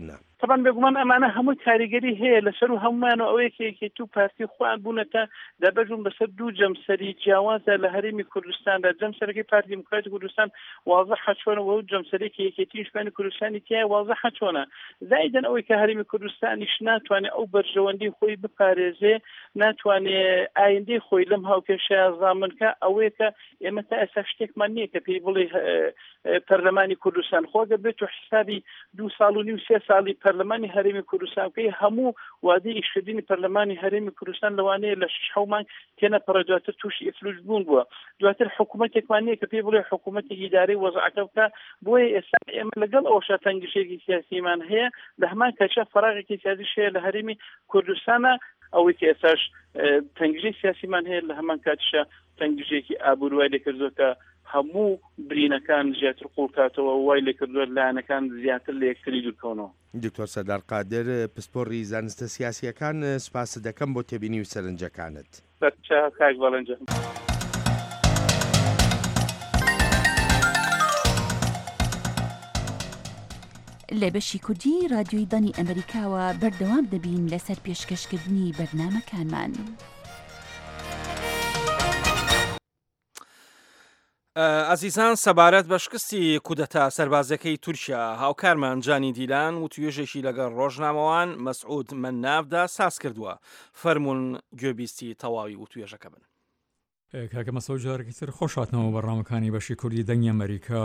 طبعا بێگومان ئەمانە هەمووی کاریگەری هەیە لەسەر و هەمومان و ئەوەیە کێکی و پارتی خوان بوونەتە دابەژون بەسەر دوو جەمسەری جیاوازە لە هەرێمی کوردستاندا جەمسەرەکەی پارتی دیموکراتی کوردستان واضحە چۆنەوە و جەمسەرێکی یەکێتی نیشتمانی کوردستانی تایە واضحە چۆنە زائیدەن ئەوەی کە هەرێمی کوردستانیش ناتوانێت ئەو بەرژەوەندی خۆی بپارێزێ ناتوانێت ئایندەی خۆی لەم هاوکێشەیە زامنکە ئەوەیە کە ئێمە تا ئێستا شتێکمان نییە کە پێی بڵێ پەرلەمانی کوردستان خۆگە بێت و حسابی دوو ساڵ و نیم سێ ساڵی پەرلەمانی هەرێمی کوردستان کەی هەموو وادەی ئیشکردنی پەرلەمانی هەرێمی کوردستان لەوانەیە لە شش حەو مانگ تێنە پەڕە دواتر تووشی ئفلوس بوون بووە دواتر حکوومەتێکمان نییە کە پێی بڵێ حکوومەتێکی ئیدارەی وەزعەکە بکە بۆیە ئێستا ئێمە لەگەڵ ئەوەشە تەنگشێکی سیاسیمان هەیە لە هەمان کاتژە فەراغێکی سیاسیش هەیە لە هەرێمی کوردستانە ئەوەی کە ئێستاش تەنگژەی سیاسیمان هەیە لە هەمان کاتژە تەنگژێکی ئابووروای لێکردووە کە هەموو برینەکان زیاتر قوڵکاتەوە وای لێ کردووە لایەنەکان زیاتر لە یەکتری دوورکەونەوە. دکتۆر سەردار قادر پسپۆڕی زانستە سیاسیەکان سپاس دەکەم بۆ تێبینی و سەرنجەکانت. کاک بەڵەنجە. لە بەشی کوردی رادیۆی دانی ئەمریکاوە بەردەوام دەبین لەسەر پێشکەشکردنی بەرنامەکانمان. ئازیزان سەبارەت بە شکستی کودەتا سەربازەکەی تورکیا هاوکارمان جانی دیلان و توێژێکی لەگەڵ ڕۆژنامەوان مەسعود مننافدا ساز کردووە فەرمونون گوێبیستی تەواوی و توێژەکە بن. کاکە مەسەود جارێکی تر خۆشهاتنەوە بەڕامەکانی بەشی کوردی دەنگی ئەمریکا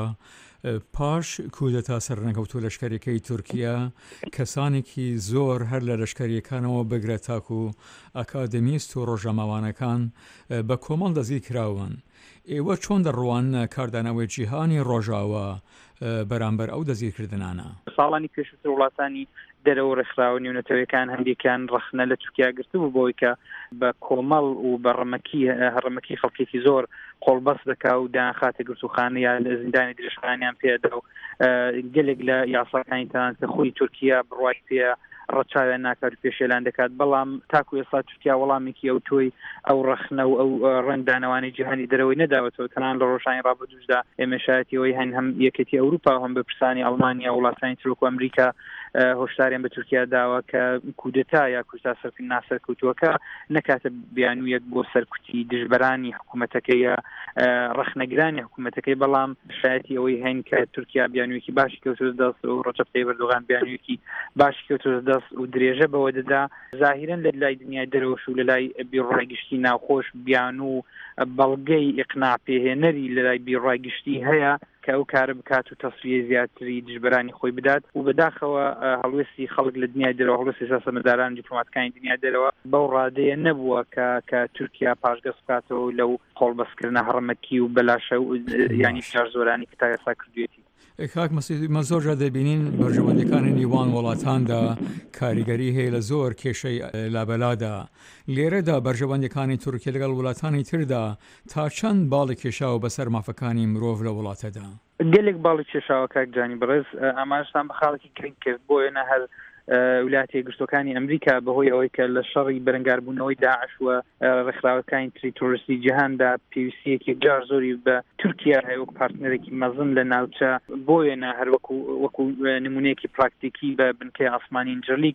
پاش کودەتا سەرنەکەوتوو لەشکریەکەی تورکیا کەسانێکی زۆر هەر لە لەشکریەکانەوە بگرە تاکو و ئەکادمیست و ڕۆژەماوانەکان بە کۆمەڵ دەزی کراون. ئێوە چۆن دەڕوان کاردانەوەی جیهانی ڕۆژاوە بەرامبەر ئەو دەزیرکردنانە؟ ساڵانی پێشووتر وڵاتانی دەرەوە ڕێکخراوە نێونەتەوەیەکان هەندێکیان ڕەخنە لە تورکیا گرتبوو بۆی کە بە کۆمەڵ و بە ڕەمەکی هەڕەمەکی خەڵکێکی زۆر قۆڵبەست دەکا و داخاتە گرتوخانە یا لە زیندانی درێژخانیان پێدا و گەلێک لە یاساکانی تەنان کە خۆی تورکیا بڕوای پێ ڕەچاویان ناکات و پێشێلان دەکات بەڵام تاکو ئێستا تورکیا وەڵامێکی ئەو تۆی ئەو ڕەخنە و ئەو ڕنگدانەوانی جیهانی دەرەوەی نەداوەتەوە تەنان لە ڕۆژانی ڕابردووشدا ئێمە شایەتیەوەی هەن هەم یەکێتی ئەوروپا هەم بە پرسانی ئەڵمانیا وڵاتانی ترک و ئەمریکا هۆشداریان بە تورکیا داوە کە کودەتا یا کوردستا سەرکردن ناسەرکەوتووەکە نەکاتە بیانوویەک بۆ سەرکوتی دژبەرانی حکوومەتەکەی یا ڕەخنەگرانی حکوومەتەکەی بەڵام شایەتی ئەوەی هەین کە تورکیا بیانوویەکی باشی کەوتووە دەست و ڕەجەب تەیب ئەردۆغان بیانوویەکی باشی کەوتووە دەست و درێژە بەوە دەدا ظاهیرەن لە لای دنیای دەرەوەش و لە لای بیڕایگشتی ناوخۆش بیان و بەڵگەی ئیقناع پێهێنەری لە لای بیڕایگشتی هەیە کە ئەو کارە بکات و تەسویە زیاتری دژبەرانی خۆی بدات و بەداخەوە هەڵوێستی خەڵک لە دنیای دەرەوە هەڵوێستی سیاسەتمەداران دیپلۆماتەکانی دنیای دەرەوە بەو ڕادەیە نەبووە کە کە تورکیا پاشگەز بکاتەوە لەو قۆڵبەستکردنە هەڕەمەکی و بەلاشە و ینی شار زۆرانی کە تا ئێستا کردوێتی. کاک مە زۆرجار دەبینین بەرژەوەندەکانی نیوان وڵاتاندا کاریگەری هەیە لە زۆر کێشەی لابەلادا لێرەدا بەرژەوەندەکانی تورکیا لەگەڵ وڵاتانی تردا تا چەند باڵی کێشاوە بەسەر مافەکانی مرۆڤ لە وڵاتەدا گەلێک باڵی کێشاوە کاک جانی بەڕێز ئاماژتان بە خاڵێکی گرنگ کرد بۆیە هەر ولاتی گرتوەکانی ئەمریکا بەهۆی ئەوەی کە لە شەڕی بەرەنگاربوونەوەی داعش و ڕێکخراوەکانی تری تۆریستی جیهاندا پێویستیەکی جار زۆری بە تورکیا هەیە وەک پارتنەرێکی مەزن لە ناوچە بۆیە هەر وەکو وەکو نمونەیەکی پراکتیکی بە بنکەی ئاسمانی ئینجەرلیک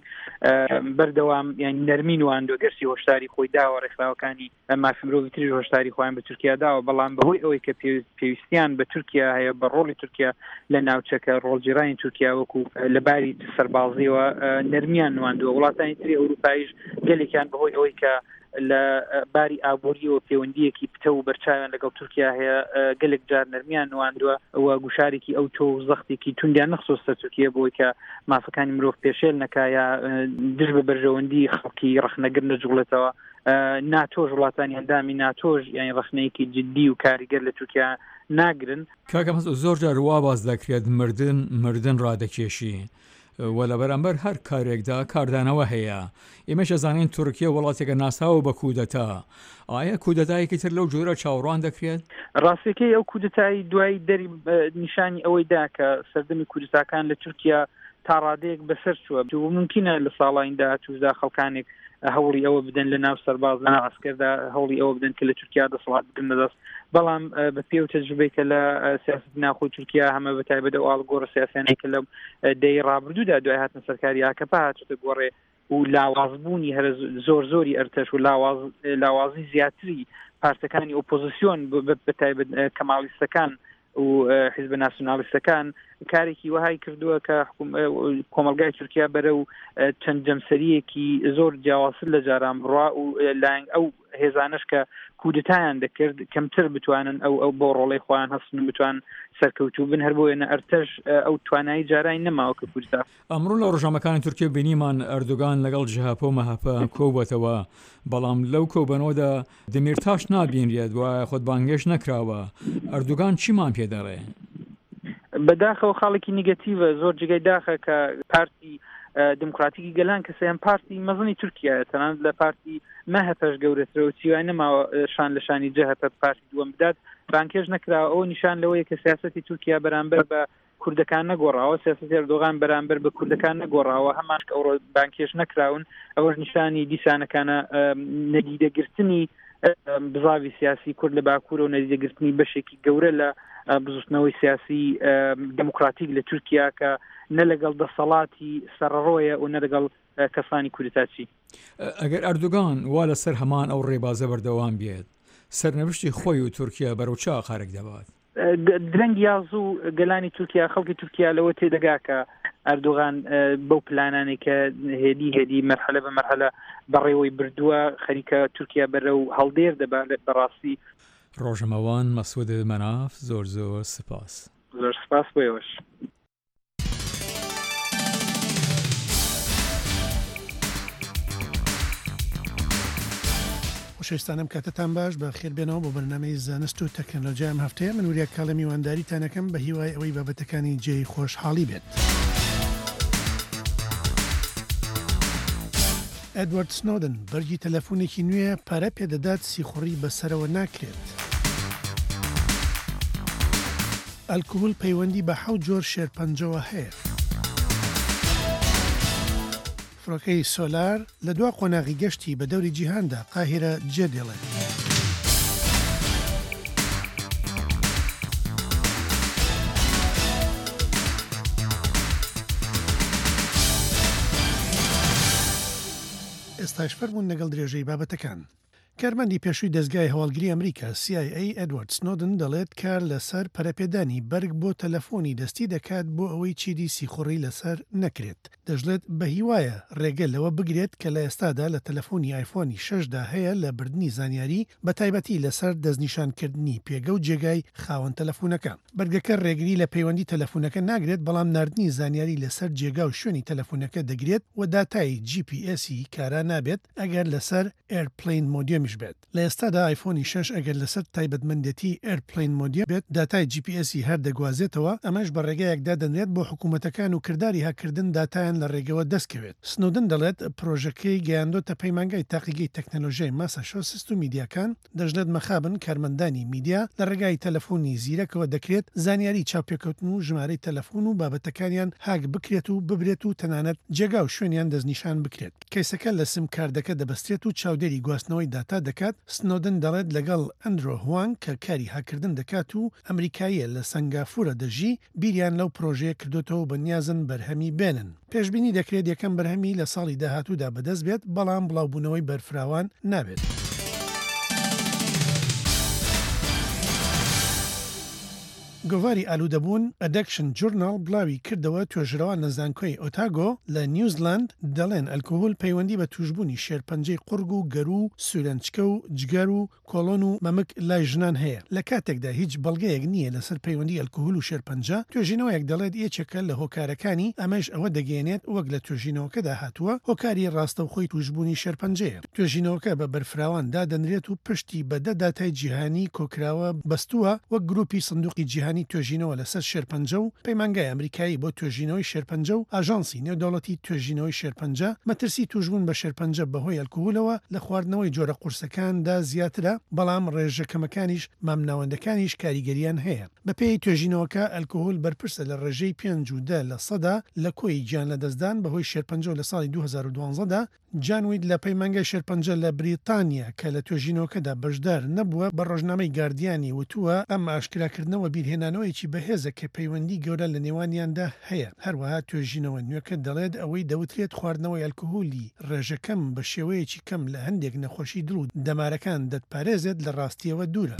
بەردەوام یان نەرمین و ئاندۆگەرسی هۆشداری خۆی داوە ڕێکخراوەکانی مافی مرۆڤی تریش هۆشداری خۆیان بە تورکیا داوە بەڵام بەهۆی ئەوەی کە پێویستیان بە تورکیا هەیە بە ڕۆڵی تورکیا لە ناوچەکە ڕۆڵگیرانی تورکیا وەکو لەباری سەربازیەوە نەرمیان نواندووە وڵاتانی تری ئەوروپاییش گەلێکیان بەهۆی ئەوەی کە لە باری ئابووریەوە پەیوەندیەکی پتە و بەرچاویان لەگەڵ تورکیا هەیە گەلێک جار نەرمیان نواندووە ئەوە گوشارێکی ئەو تۆ و زەختێکی توندیان نەخسۆستە تورکیا بۆی کە مافەکانی مرۆڤ پێشێل نەکایە دژ بە بەرژەوەندی خەڵکی ڕەخنەگر نەجوڵێتەوە ناتۆژ وڵاتانی هەندامی ناتۆژ یانی ڕەخنەیەکی جدی و کاریگەر لە تورکیا ناگرن. کاکە زۆر جار وا باز دەکرێت مردن مردن ڕادەکێشی و لە بەرامبەر هەر کارێکدا کاردانەوە هەیە ئێمەش ئەزانین تورکیا وڵاتێکە ناساوە بە کودەتا ئایا کودەتایەکی تر لەو جۆرە چاوەڕوان دەکرێت؟ ڕاستیەکەی ئەو کودەتایی دوای دەری نیشانی ئەوەی دا کە سەردەمی کوردستانەکان لە تورکیا تا ڕادەیەک بەسەر چووە و ممکنە لە ساڵاین داهاتوودا خەڵکانێک هەوڵی ئەوە بدەن لە ناو سەرباز لە ناو عەسکەردا هەوڵی ئەوە بدەن کە لە تورکیا دەسەڵات بگرن بەدەست بەڵام بە پێ و تەجربەی کە لە سیاست ناوخۆی تورکیا هەمە بە تایبەت ئەو ئاڵگۆڕە سیاسیانەی کە لە دەی ڕابردوودا دوای هاتنە سەرکاری ئاکەپا هاتووەتە گۆڕێ و لاوازبوونی هەر زۆر زۆری ئەرتەش و لاوازی زیاتری پارتەکانی ئۆپۆزیسیۆن بە تایبەت کەماڵیستەکان و حیزب ناسیۆنالیستەکان کارێکی وەهای کردووە کە کۆمەلگای تورکیا بەرە و چەند جەمسەریەکی زۆر جیاوازتر لە جاران بڕوا و لایەن ئەو هێزانش کە کودتایان دەکرد کەمتر بتوانن ئەو ئەو بۆ ڕۆڵەی خۆیان هەستن بتوان سەرکەوتوو بن هەر بۆیە ئەرتەش ئەو توانایی جارای نەماوە کە کورتا ئەمڕۆ لە ڕۆژنامەکانی تورکیا بینیمان ئەردوگان لەگەڵ جیهاپۆ و مەهاپە کۆبەتەوە بەڵام لەو کۆبنەوەدا دەمیرتاش نابینرێت وایە خۆتبانگێش نەکراوە ئەردوگان چیمان پێ دەڕێ بەداخەوە خاڵێکی نیگەتیڤە زۆر جگەی داخە کە پارتی دموکراتیکی گەلان کە سەیان پارتی مەزنی تورکیایە تەنانەت لە پارتی مەهەپەش گەورەترە و چیوای نەماوە شان لە شانی جەهەپە پارتی دووەم بدات بانکێش نەکراوە ئەو نیشان لەوەیە کە سیاسەتی تورکیا بەرامبەر بە کوردەکان نەگۆڕاوە سیاسەتی ئەردۆغان بەرامبەر بە کوردەکان نەگۆڕاوە هەمان کە ئەوڕۆ بانکێش نەکراون ئەوەش نیشانی دیسانەکانە نەدیدەگرتنی بزاوی سیاسی کورد لە باکوور و نەدیدەگرتنی بەشێکی گەورە لە بزوستنەوەی سیاسی دموکراتیک لە تورکیا کە نە لەگەڵ دەسەڵاتی سەرڕۆیە و نە لەگەڵ کەسانی کوردتاچی ئەگەر ئەردوگان وا لەسەر هەمان ئەو ڕێبازە بەردەوام بێت سەرنەوشتی خۆی و تورکیا بەرەو چا قارێک دەبات درەنگ یازوو گەلانی تورکیا خەڵکی تورکیا لەوە تێدەگا کە ئەردوغان بەو پلانانی کە هێدی هێدی مەرحلە بە مەرحلە بەڕێوەی بردووە خەریکە تورکیا بەرەو هەڵدێر دەبات بەڕاستی ڕۆژەمەوان مەسعود مەناف زۆر زۆر سپاس زۆر سپاس بۆیەوەش خۆشەویستانم کاتتان باش بە خێربێنەوە بۆ بەرنامەی زانست و تەکنۆلۆژیا ئەم هەفتەیە من وریە کاڵە میوانداریتانەکەم بە هیوای ئەوەی بابەتەکانی جێی خۆشحاڵی بێت. ئەدوارد سنۆدن بەرگی تەلەفۆنێکی نوێ پارە پێدەدات سیخۆڕی بەسەرەوە ناکرێت. ئەلکۆهۆل پەیوەندی بە حەوت جۆر شێرپەنجەوە هەیە. فڕۆکەی سۆلار لە دوا قۆناغی گەشتی بە دەوری جیهاندا قاهرە جێ دێڵێت. ئێستاش فەرمونون لەگەڵ درێژەی بابەتەکان. کارمەندی پێشووی دەستگای هەواڵگری ئەمریکا سی آی ئەی ئەدوارد سنۆدن دەڵێت کار لەسەر پەرەپێدانی بەرگ بۆ تەلەفۆنی دەستی دەکات بۆ ئەوەی چیدی سیخۆڕی لەسەر نەکرێت. دەژڵێت بە هیوایە ڕێگە لەوە بگرێت کە لە ئێستادا لە تەلەفۆنی ئایفۆنی شەشدا هەیە لە بردننی زانیاری بە تایبەتی لەسەر دەستنیشانکردنی پێگە و جێگای خاوەن تەلەفۆنەکە. بەرگەکە ڕێگری لە پەیوەندی تەلەفۆنەکە ناگرێت بەڵام نردنی زانیاری لەسەر جێگا و شوێنی تەلەفۆنەکە دەگرێت و داتای جی پی ئێسی کارا نابێت ئەگەر لەسەر ئێرپلین مۆدیۆمیش بێت. لە ئێستادا ئایفۆنی شەش ئەگەر لەسەر تایبەتمەندێتی ئێرپلین مۆدیە بێت داتای جی پی ئێسی هەر دەگوازێتەوە ئەمەش بە ڕێگەیەکدا دەنرێت بۆ حکوومەتەکان و کردداری هاکردن داتایان لە ڕێگەوە دەستکەوێت. سنۆدن دەڵێت پرۆژەکەی گەیاندۆتە پەیمانگای تاقیگەی تەکنەلۆژیای ماساچوسێتس و میدیاکان دەژڵێت مەخابن کارمەندانی میدیا لە ڕێگای تەلەفۆنی زیرەکەوە دەکرێت زانیاری چاوپێکەوتن و ژمارەی تەلەفۆن و بابەتەکانیان هاک بکرێت و ببرێت و تەنانەت جێگا و شوێنیان دەستنیشان بکرێت. کەیسەکە لە سم کاردەکە دەبەستێت و چاودێری گواستنەوەی داتا دەکات. سنۆدن دەڵێت لەگەڵ ئەندرۆ هوان کە کاری هاکردن دەکات و ئەمریکاییە لە سنگافورە دەژی بیریان لەو پرۆژەیە کردوتەوە بە نیازن بەرهەمی بێنن. پێشبینی دەکرێت یەکەم بەرهەمی لە ساڵی داهاتوودا بەدەست بێت بەڵام بڵاوبوونەوەی بەرفراوان نابێت. گۆڤاری ئالوودەبوون ئەدەکشن جورنال بڵاوی کردەوە توێژرەوە نەزانکۆی ئۆتاگۆ لە نیوزلاند دەڵێن ئەلکۆهۆل پەیوەندی بە توشببوونی شێرپەنجەی قورگ و گەر و سوورەنچکە و جگەر و کۆلۆن و مەمک لای ژنان هەیە. لە کاتێکدا هیچ بەڵگەیەک نییە لەسەر پەیوەندی ئەلکۆهۆل و شێرپەنجە توێژینەوەیەک دەڵێت یەکێکە لە هۆکارەکانی ئەمەش ئەوە دەگەێنێت وەک لە توێژینەوەکەدا هاتووە هۆکاری ڕاستەوخۆی توشببوونی شێرپەنجەیە. توێژینەوەکە بە بەرفراوان دادەنرێت و پشتی بەدە داتای جیهانی کۆکراوە بەستووە وەک گروپی سندوقی جیهانی پێکەنینەوانی توێژینەوە لەسەر شێرپەنجە و پەیمانگای ئەمریکایی بۆ توێژینەوەی شێرپەنجە و ئاژانسی نێودەوڵەتی توێژینەوەی شێرپەنجە مەترسی توشبوون بە شێرپەنجە بەهۆی ئەلکۆهۆلەوە لە خواردنەوەی جۆرە قورسەکاندا زیاترە، بەڵام ڕێژەکەمەکانیش مامناوەندەکانیش کاریگەریان هەیە. بە پێی توێژینەوەکە ئەلکۆهۆل بەرپرسە لە ڕێژەی پێنج و دە لە سەدا لە کۆی گیان لە دەستدان بەهۆی شێرپەنجە لە ساڵی دوو هەزار و دوانزەدا جانوید لە پەیمانگای شێرپەنجە لە بریتانیا کە لە توێژینەوەکەدا بەشدار نەبووە بە ڕۆژنامەی گاردیانی وتووە ئەم ئاشکراکردنەوە بیرهێنانەوەیکی بەهێزە کە پەیوەندی گەورە لە نێوانیاندا هەیە. هەروەها توێژینەوە نوێەکە دەڵێت ئەوەی دەوترێت خواردنەوەی ئەلکۆهۆلی ڕێژەکەم بە شێوەیەکی کەم لە هەندێک نەخۆشی دڵ و دەمارەکان دەتپارێزێت لە ڕاستیەوە دوورە.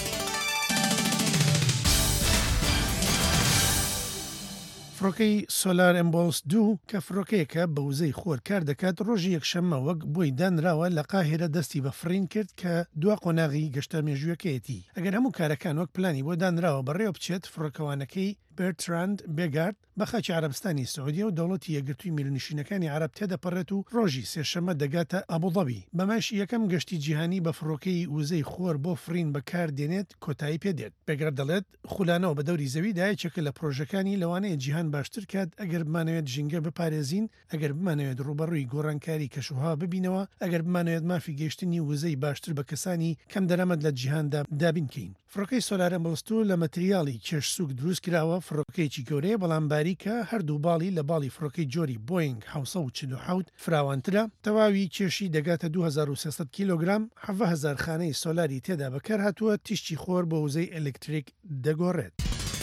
فڕۆکەی سۆلار ئەمبۆلس دوو کە فڕۆکەیەکە بە وزەی خۆر کار دەکات ڕۆژی یەکشەممە وەک بۆی دانراوە لە قاهێرە دەستی بە فرین کرد کە دوا قۆناغی گەشتە مێژوویەکەیەتی. ئەگەر هەموو کارەکان وەک پلانی بۆ دانراوە بەڕێوە بچێت فڕۆکەوانەکەی بێرتراند بێگارد بە خاکی عەرەبستانی سعودیە و دەوڵەتی یەکگرتووی میرنشینەکانی عەرەب تێدەپەڕێت و ڕۆژی سێشەممە دەگاتە ئەبوظەبی. بەماش یەکەم گەشتی جیهانی بە فڕۆکەی وزەی خۆر بۆ فرین بەکار دێنێت کۆتایی پێدێت. بێگەر دەڵێت خولانەوە بە دەوری زەویدا یەکێکە لە پرۆژەکانی لەوانەیە جیهان باشتر کات ئەگەر بمانەوێت ژینگە بپارێزین، ئەگەر بمانەوێت ڕوبەڕووی گۆڕانکاری کەشوها ببینەوە، ئەگەر بمانەوێت مافی گەشتنی وزەی باشتر بە کەسانی کەم دەرەمەد لە جیهاندا دابینکەین. فڕۆکەی سۆلارە ئەمبۆلستو لە مەتریاڵی کێشسوک دروست کراوە، فڕۆکەیەکی گەورەیە بەڵام باریکە، هەردوو باڵی لە باڵی فڕۆکەی جۆری بۆینگ حوت و چل و حوت فراوانترە. تەواوی کێشی دەگاتە دوو هەزار و سێسەد کیلۆگرام، حەڤە هەزار خانەی سۆلاری تێدا بەکار هاتووە، تیشتی خۆر بە وزەی ئەلکتریک دەگۆڕێت.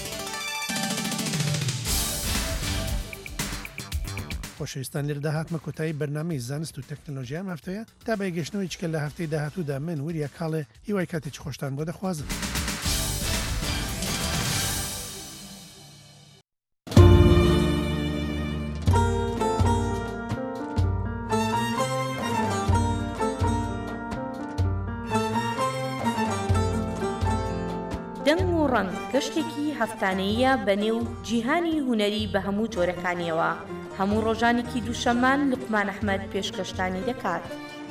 خۆشەویستان لێرەدا هاتمە کۆتایی بەرنامەی زانست و تەکنۆلۆژیان هەفتەیە تا بەیگەشتنەوەی چکە لە هەفتەی داهاتوودا من وریە کاڵێ هیوای کاتێکی خۆشتان بۆ دەخوازم. دەنگ و ڕەنگ گەشتێکی هەفتانەیە بەنێو جیهانی هونەری بە هەموو جۆرەکانیەوە. هەموو ڕۆژانێکی دووشەممان لوقمان ئەحمەد پێشکەشتانی دەکات.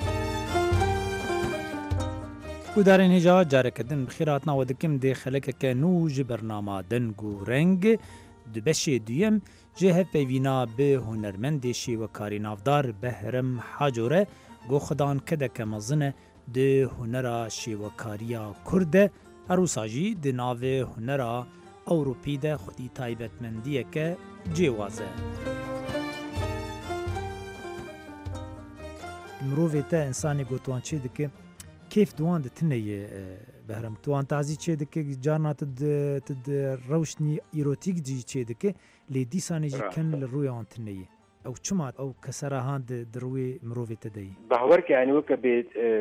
گودارên hêja careke din bi xêr hatinawe dikim dê xelekeke nû ji bernama deng û reng di beşê duyem ji hevpeyvîna bi hunermendê şêwekarî navdar Behrem Hacore goxudan kedeke mezin e di hunera şêwekariya Kurd e, Erosa jî di navê hunera Ewropî de xwedî taybetmendiyeke cêwaz e. Mirovê te insanê gotuan çê dike kêf duan di tineyê Behrem tuan tazî çê dike carna tu rewşnî îrotîk cî çê dike lê dîsanê jî ken li rûya wan tineyê. Ew çima ew keserahan di rûyê mirovê te deyî? Bawerke yani weke bê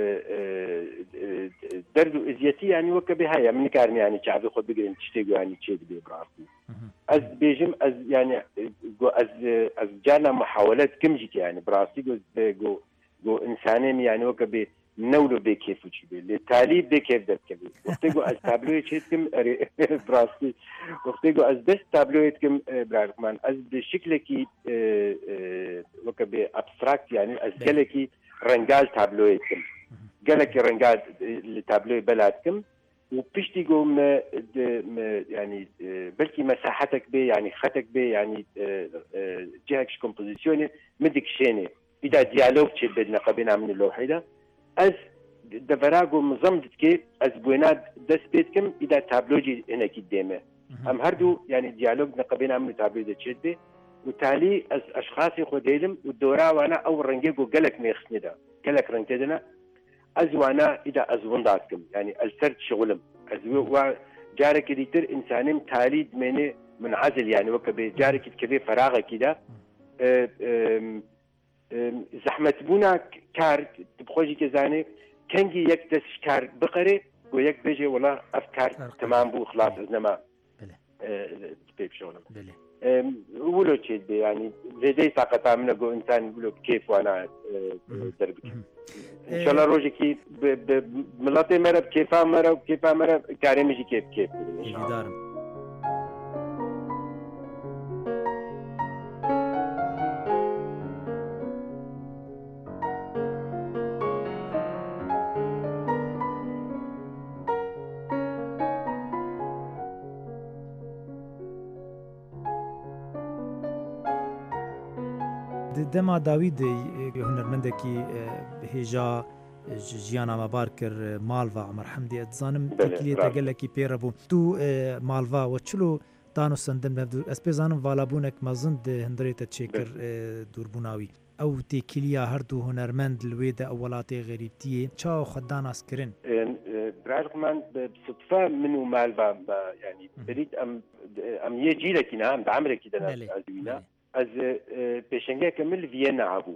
derd û eziyetî yani weke bê heye min nikarim yani çavê xwe bigirim tiştê yani çê dibe birastî. Ez bêjim ez yani ez ez carna muhawelet kim jî ki yani birastî go go insanê yani weke bê نولو بكيف وجبه للتاليف بكيف دكبي وقتيجو از تابلويت شيتكم براسي وقتيجو از بس تابلويتكم براركمان از بشكلكي وكبي ابستراكت يعني از جلكي رنجال تابلويتكم جلكي رنجال لتابلوي بلادكم وبشتيجو يعني بلكي مساحتك بي يعني خطك بي يعني جهكش كومبوزيشني مدك شيني اذا ديالوج تشد بدنا قبينا من اللوحه ده از دفراغو مزمدت كي از بوينات دس بيتكم اذا تابلوجي هناك قدامه ام هردو يعني ديالوج نقبينا من تابلو ده تشد وتالي از اشخاصي خديلم والدورا وانا او رنجيجو قالك ميخسني ده قالك رنجدنا از وانا اذا از ونداتكم يعني السرد شغلم از جارك ديتر انسانم تالي دمني منعزل يعني وكبي جارك كبير فراغه كده زحمت بونا کار بخوشی که زنه کنگی یک دستش کار بقره و یک بجه ولا افکار تمام بو خلاص از نما بیب شغلم ولو چید بی یعنی زیده طاقت امنه گو انسان ولو کیف وانا دربک انشالله روزی که ملت مرا کیفا مرا کیفا مرا کاری میشی کیف کیف انشالله. دەما داوید هونەرمەندێکی هێژا ژیان ئامابار کرد ماڵڤا عمەر حەمدی دەزانم تەکلیێتە گەلێکی پێرە بوو تو ماڵڤا وەچلو دان و سندم لەبدو ئەس پێزانم ڤالابوونێک مەزند هەندرێتە چێکرد دووربووناوی ئەو تێکیلیا هەردوو هونەرمەند لوێدە ئەو وڵاتی غەریبتیە چاو خەدان ئاسکردن برایمان بصدفة من ومالبا يعني بريد أم أم يجي لك نعم بعمرك كده أزوينا أز بيشنجا كمل فيينا عبو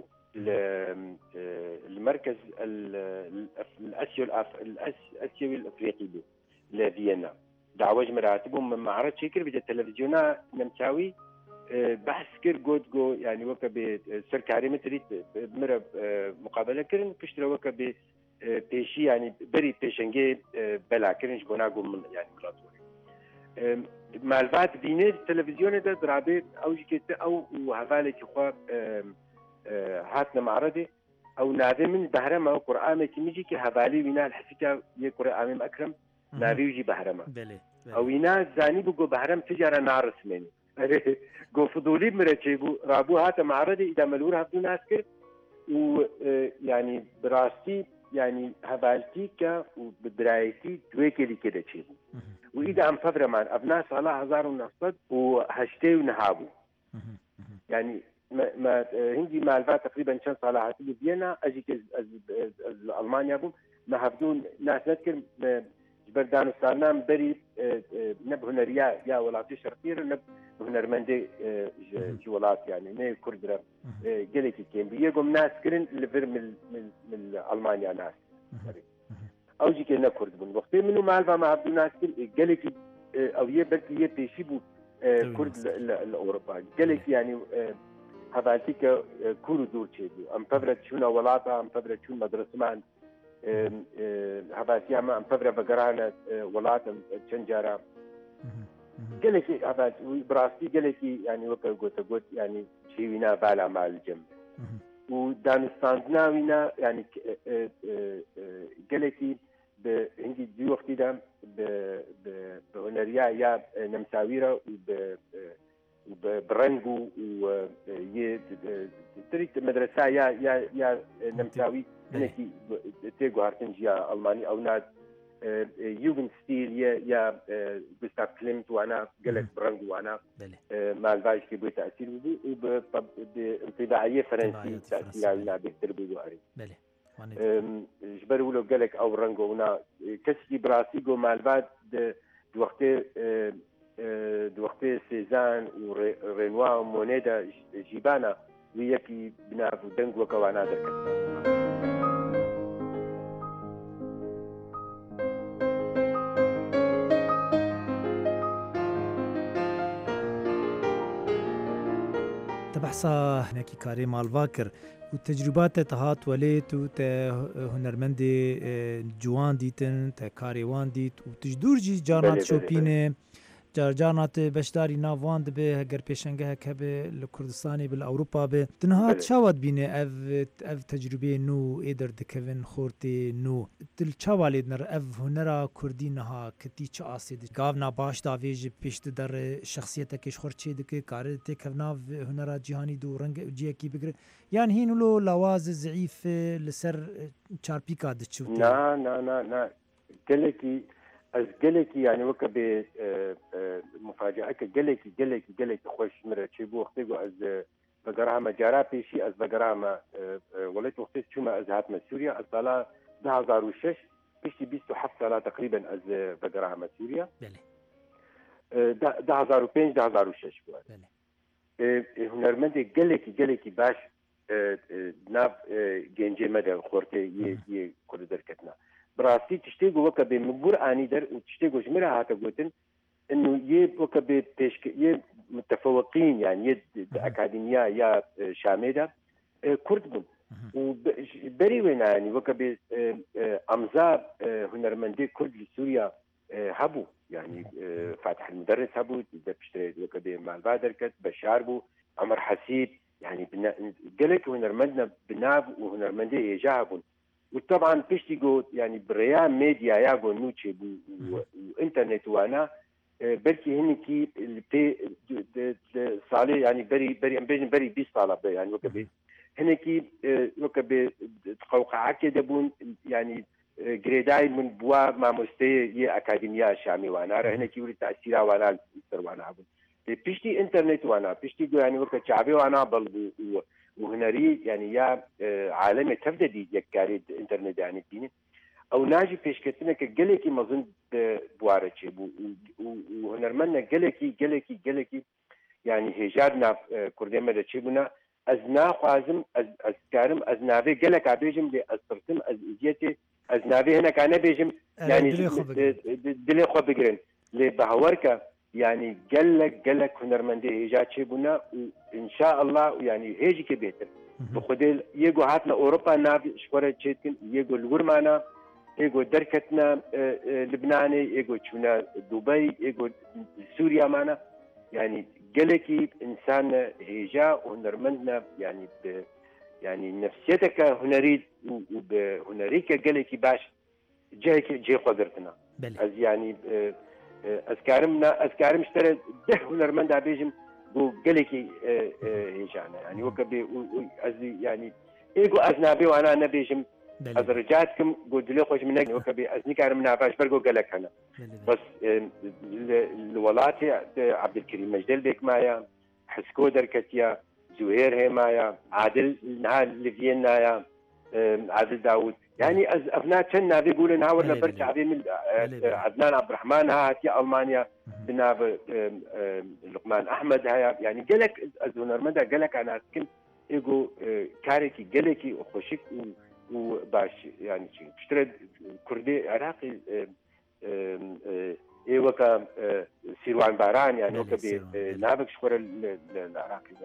المركز الأسيو الأسيوي الأفريقي بو لفيينا دعوج مراتبهم من معرض شكر بدأ التلفزيون نمساوي بحث كر جود جو يعني وكا بسركاري متريد مرة مقابلة كرن كشترا وكا ب بيشي يعني بري بيشنجي بلا كرنش بناقو من يعني ملاتوري معلومات دينية التلفزيون ده درابي أو جيت أو وهذالك إخوة هاتنا معرضي أو نادي من بهرم أو قرآن كميجي كهذالي وينا الحسيكا يقرأ أكرم نادي يجي بهرم أو وينا زاني بقو بهرم تجارة نارس مني جو فضولي مرتشي جو رابو هات معرضي إذا ملور هاتو ناسكر ويعني براستي يعني هبالتيكا وبدرايتي دويكي اللي كده شيء وإذا أم فضر مان أبناء صلاة هزار ونصد وهشتي ونهابو يعني ما, ما هندي مالفات تقريبا شن صلاة هتيجي فيينا أجيك ألمانيا بوم ما هبدون ناس نذكر بردان السلام بري نب هنريا يا ولاتي شرقية نب هنرمندي شي ولات يعني نه كردرا قلت كيم بيجوم ناس كرن لفر من من من ألمانيا ناس أو جي كنا كرد بن وقت منو مالفا ما عبدو ناس كل قلت أو يبرك يبيشيبو كرد الأوروبا قلت يعني هذا تيك كورو دور شيء أم فبرت شونا ولاتا أم فبرت شون مدرسة مان هذا سيما أم فبرت بقرانا ولاتا شنجارا قالك هذا براستي قالك يعني وقت قلت قلت يعني شيء وينا بالا مع الجم ودانستاننا وينا يعني قالك عندي دي وقت ده بهنريا يا نمساويرة وبرنجو وي تريت مدرسة يا يا يا نمساوي هناكي تيجو هارتنجيا ألماني أو ناد يوغن ستيل يا يا جوستاف كليمت وانا قالك برنجو وانا مع الفايش كي بو تأثير وبانطباعية فرنسي تأثير علينا بيتربو واري جبروا له قالك او رنجو هنا كسكي براسيجو مع البعد دوقتي دوقتي سيزان ورينوا ومونيدا جيبانا وياكي بنعرفوا دنج وكوانا دركت بحثا هناكي كاري مالفاكر وتجربات تهات وليت وت هنرمندي جوان ديتن تكاريوان ديت وتجدور جي جانات شوبينه جارجانات بشداري نافوان دبه اگر پیشنگه که به لکردستانی بل اوروپا به تنها شاود بینه اف اف تجربه نو ایدر دکوین خورتی نو تل چوالید نر اف هنرا کردی نها کتی چه آسید گاونا باش داویج پیشت در شخصیت کش خورچی دکه کار تکونا هنرا جهانی دو رنگ جی کی بگره یان هینولو لواز ضعیف لسر چارپیکا دچوتی نا نا نا نا کلکی از گلکی یعنی وقت به مفاجأه که گلکی گلکی گلکی خوش مره چی بو وقتی گو از بقرها مجارا پیشی از بقرها وليت وقتی چوم از هاتم سوريا از سال دو هزار و شش پیشی بیست و هفت سال تقریبا از بقرها سوريا دو هزار و پنج دو هزار و شش بود هنرمند گلکی گلکی باش ناف گنجه مده خورته یه یه کل درکتنا براستی تشتيقوا وكا بمبور آني در وتشتيقوا جميرها هاتا قوتن انه يب وكا بتشك يب متفوقين يعني يد اكاديميا يا شاميدا كرد بن وبري وين يعني وكا ب امزا هنرمندي كرد لسوريا هبو يعني فاتح المدرس هبو بشتري وكا مع البادركت بشار بو عمر حسيب يعني قالك هنرمندنا بناب وهنرمندي يجابون وطبعا بيشتيجو يعني بريان ميديا ياغو نوتشي وانترنت وانا بەرکی هەنێکی پێ ساڵێ ینی بەری بەری ئەم بێژن بەری بیست ساڵە بێ ینی وەکە بێ هەنێکی وەکە بێ قەوقعاکێ دەبوون ینی گرێدای من بووە مامۆستەیە یە ئەکادیمیا شامی وانارە هەنێکی وری تاسیرا وانان سەروانا بوون پشتی ئینتەرنێت وانە پشتی دوانی وەکە چاوێ وانە بەڵبوو و هنەری ینی یا عالەمێ تەف دەدی یەککاری ئینتەرنێت دانێت بینێت ئەو ناژی پێشکەتنەکە گەلێکی مەزن بوارە چێ بوو و هونەرمەندە گەلێکی گەلێکی گەلێکی ینی هێژار ناف کوردێمە دەچێ بوونا ئەس ناخوازم ئەسکارم ئەس ناوێ گەلێکا بێژم لێ ئەسپرتم ئەس ئیزیەتێ ئەس ناوێ هەنەکە نەبێژم ینی دلێ خۆ بگرن لێ بە هەوەرکە ینی گەلک گەلک هونەرمەندێ هێژا چێ بوونا و ئینشاء الله ینی هێژی کە بێتر بخودێ یەگۆ هاتنە ئۆروپا ناو شخۆرە چێتکن یەگۆ لورمانە ئێگۆ دەرکەتنە لبنانێ ئێگۆ چوونە دووبەی ئێگۆ سووریامانە ینی گەلێکی ئینسان هێژا و هونەرمەندە ینی ینی نەفسیەتەکە هونەری و هونەریکە گەلێکی باش جایەکی جێخۆگرتنە ئەس ینی ئەسکارم ئەسکارم شتەرە دە هونەرمەندا بێژم بۆ گەلێکی هێژانە ینی وەکە بێ ینی ئێگۆ ئەزنابێ وانە نەبێژم ئەز ڕجاتکم بۆ دلێ خۆش من نەکەوە کە بێ ئەزنی کارم ناباش بەرگۆ گەلەکەنە بەس لە وڵاتی عەبدولکەریم مەجدەل بێکمایە حسکۆ دەرکەتیە زوهێر هێمایە عادل نها لڤیێن نایە عادل داود ینی ئەز ئەفنا چەند ناوێ بوو لە ناوە لە بەر چاوێ من عەدنان عەبدوڕەحمان هاتیە ئەڵمانیا بناو لوقمان ئەحمەد هەیە ینی گەلێک ئەز هونەرمەندە گەلێک ئاناسکن ئێگۆ کارێکی گەلێکی خۆشک و باش ینی چی پشترە کوردی عێراقی ئێوەکە سیروان باران یان وەکە بێ نابک شخۆرە لە عێراقی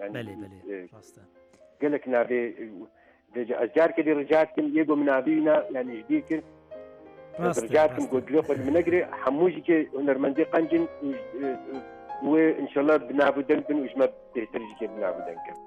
گەلێک نابێ ئەجار کردی ڕجاتکن یەگۆ منابینا یانی ژدی کرد ڕجاتکم گۆدلێ خۆ من نەگرێ هەمووشی کێ هونەرمەندی قەنجن وێ ئینشەڵڵا بنابودەن بن وژمە بهترژی کێ بنابودەن کرد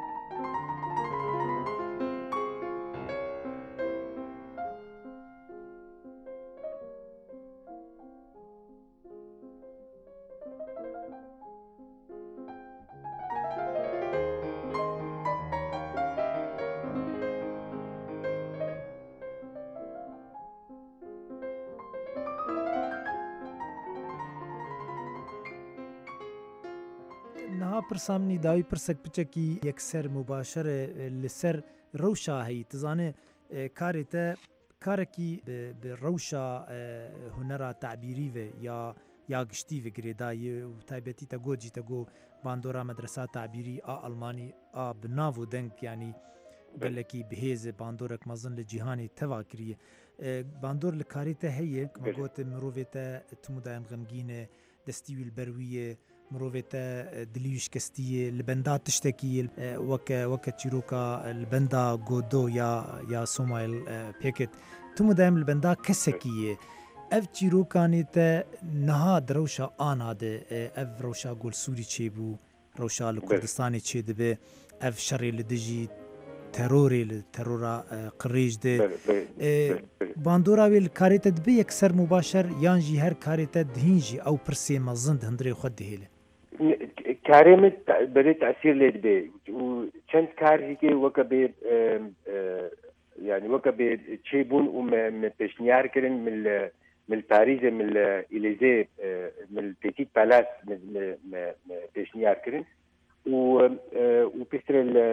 پرسامنی داوی پرسک پچکی یکسر مباشر لسر روشا هی تزانه کارته کارکی به روشا هنرا تعبیری و یا یا گشتی و گریدای و تایبتی تا گوجی تا گو باندورا مدرسه تعبیری آ آلمانی آ بناو دنگ یعنی گلکی بهیز باندورک مزن لجهانی تواکری باندور لکاریته هیه مگوت مروفیته تمودایم غمگینه دستی البرویه مروفيتا دليوش كستية البندا تشتكي وك وك تشيروكا البندا غودو يا يا سومايل بيكت ثم دائما البندا كسكية اف تشيروكانيتا نها دروشا آناد اف روشا قول سوري تشيبو روشا الكردستاني تشيدبه اف شري لدجي تروري الترورا قريج ده باندورا ويل كاريتا دبي اكثر مباشر يانجي هر كاريتا دهينجي او برسي مزند هندري خد هيله كاريمت بري تاثير ليد بي وچند كار هيكي وكا بي يعني وكا بي تشيبون وم بيشنيار كرن من من باريس من اليزي من البيتيت بالاس من بيشنيار كرن و وبيستر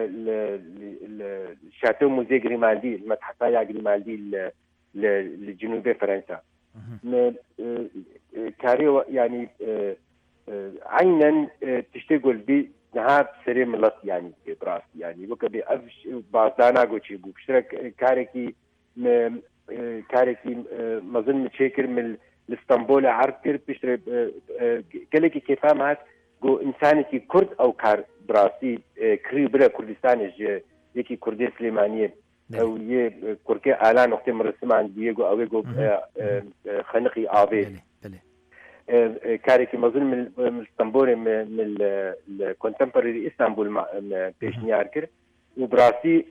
الشاتو موزي غريمالدي المتحفية غريمالدي لجنوب فرنسا كاري يعني عينا تشتغل بي نهاب سري ملط يعني براس يعني وكبي أفش بعضانا قوتشي بو بشترك كاريكي كاريكي مظن متشكر من الاسطنبول عرب كر بشترك كلكي كيفام هات جو إنسانتي كرد أو كار براسي كري برا كردستانج يكي كردي سليمانية أو يه كركي آلان وقت مرسم عن بيجو أو يجو خنقي آبي كاريكي مظن من اسطنبول من الكونتمبرري اسطنبول بيشنيار كر وبراسي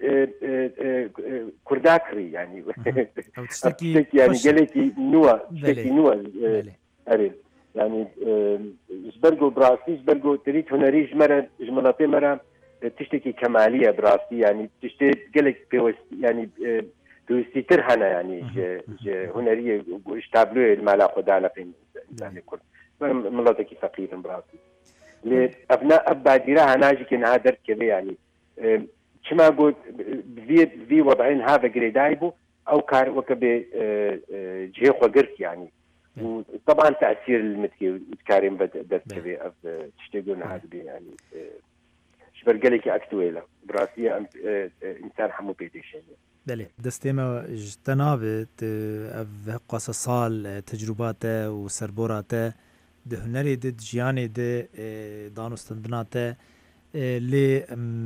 كرداكري يعني يعني قالكي نوا تشتكي نوا أريد يعني جبرجو براسي جبرجو تريد هنري جمرة جملاتي مرة تشتكي كمالية براسي يعني تشتكي قلك بيوس يعني توستيتر هنا يعني هنرية اشتابلو المعلاقة دانا في يعني كل ملاتكي فقير براسي لأبناء أبا ديراها ناجي كنا درت كذا يعني كما قلت في في وضعين هذا قريدايبو أو كار وكبي جهة قرت يعني وطبعا تأثير المتكي وتكارم بدأت كذا تشتغلون هذا يعني شبرقلك أكتويلا براسية إنسان حمو بيديشين بله دستيما جتنابت أف قصة صال تجرباته وسربوراته ده هنري ده جياني ده دانوستندناته لي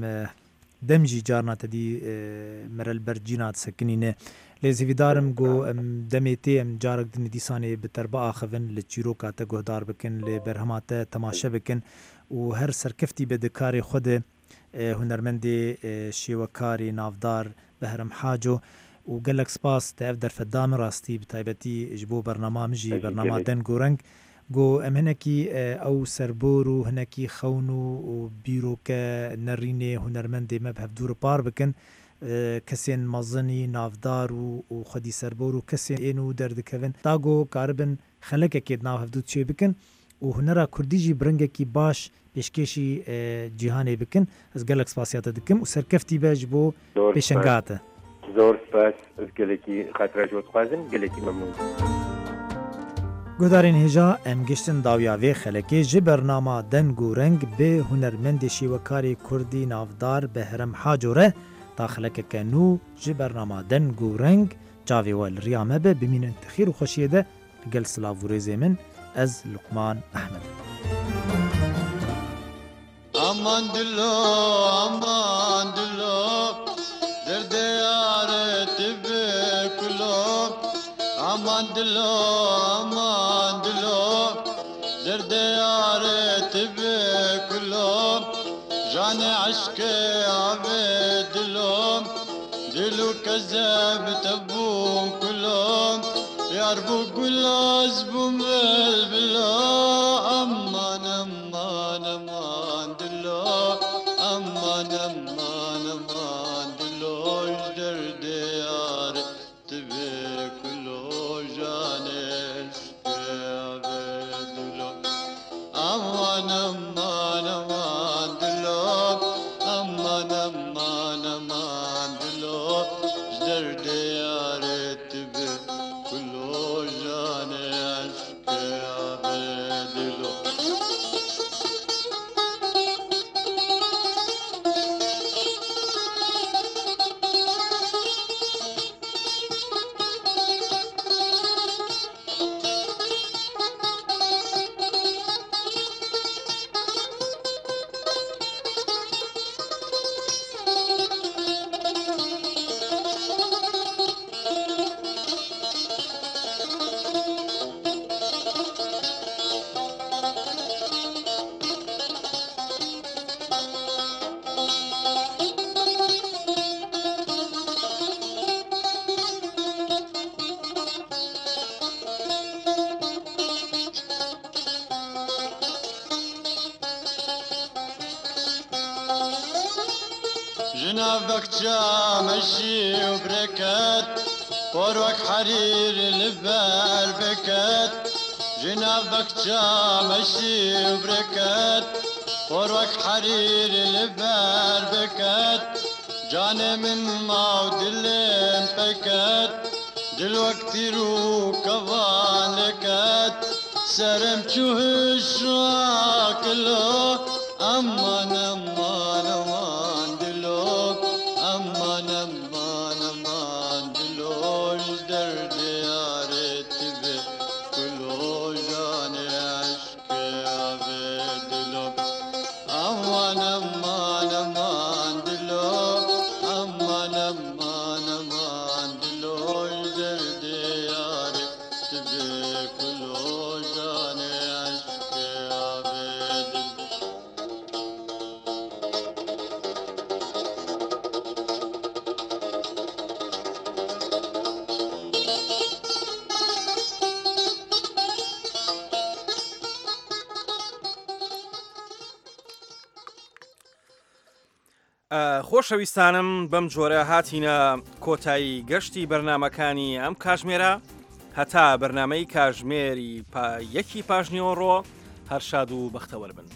دمجي جارنا تدي مرل برجينات سكنينه لازم يدارم جو ام دميتي ام جارك دني ديساني بتربا خفن لتشيروكا تجهدار بكن لبرهمات تماشا بكن وهر سركفتي بدكاري خود هنرمندي شيوكاري نافدار بهرم حاجو وقال لك سباس تقدر فدام راستي بتايبتي جبو برنامجي برنامج دنجورنج جو ام هناكي او سربورو هناكي خونو وبيروكا نريني هنرمندي مبهف دور بار بكن کسین مازنی نافدار و خودی سربور و کسین اینو درد کردن تاگو کاربن خلک کید ناف هفدود چی بکن و هنرا کردیجی برنگ کی باش پیشکشی جهانی بکن از گلک سپاسیات دکم و سرکفتی باج بو پیشنگاته زور سپاس از گلکی خاطر جوت خوازن گلکی ممنون گودارین هجا ام گشتن داویاوی خلکی جی برنامه دنگو رنگ به هنرمند شیوکاری کردی نافدار بهرم حاجوره داخلك كانو جي برنامه دنگو رنگ جاوي والريامه به بمين تخير وخوشيه ده قل سلاف وريزي من از لقمان احمد امان دلو امان دلو درد يار تبي كلو امان دلو امان دلو درد يار تبي كلو جاني عشقي عبد دلوم دلو كذاب تبو كلهم ياربو قلاز بمبل بلا امان امان امان دلو امان امان امان دلو درد يار تبي كلو جاني عشقي عبد دلو امان امان امان دلو امان امان امان دلو جدر ديارت بكلو جاني عشقي عبد دلو جنابك جامشي وبركات فوروك حرير البال بكات جنابك جامشي وبركات فوروك حرير البال بكات جاني من موت اللين بكات دلوقتي رو كفان لكات سرم تشوهش راكلو امان امان امان دلو امان امان امان دلو درد يارت بي كلو جاني عشقي عبد دلو امان امان امان دلو امان امان امان دلو درد يارت بي كلو جاني عشقي عبد دلو خۆشەویستانم بەم جۆرە هاتینە کۆتایی گەشتی بەرنمەکانی ئەم کاژمێرە هەتا بەرنمەی کاژمێری یەکی پاژنیۆڕۆ هەر شاد و بەختەوەر بن.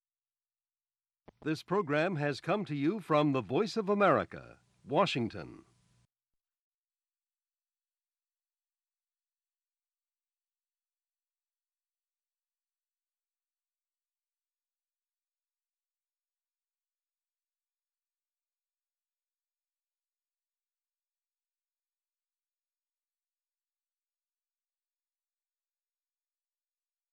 This program has come to you from the Voice of America, Washington.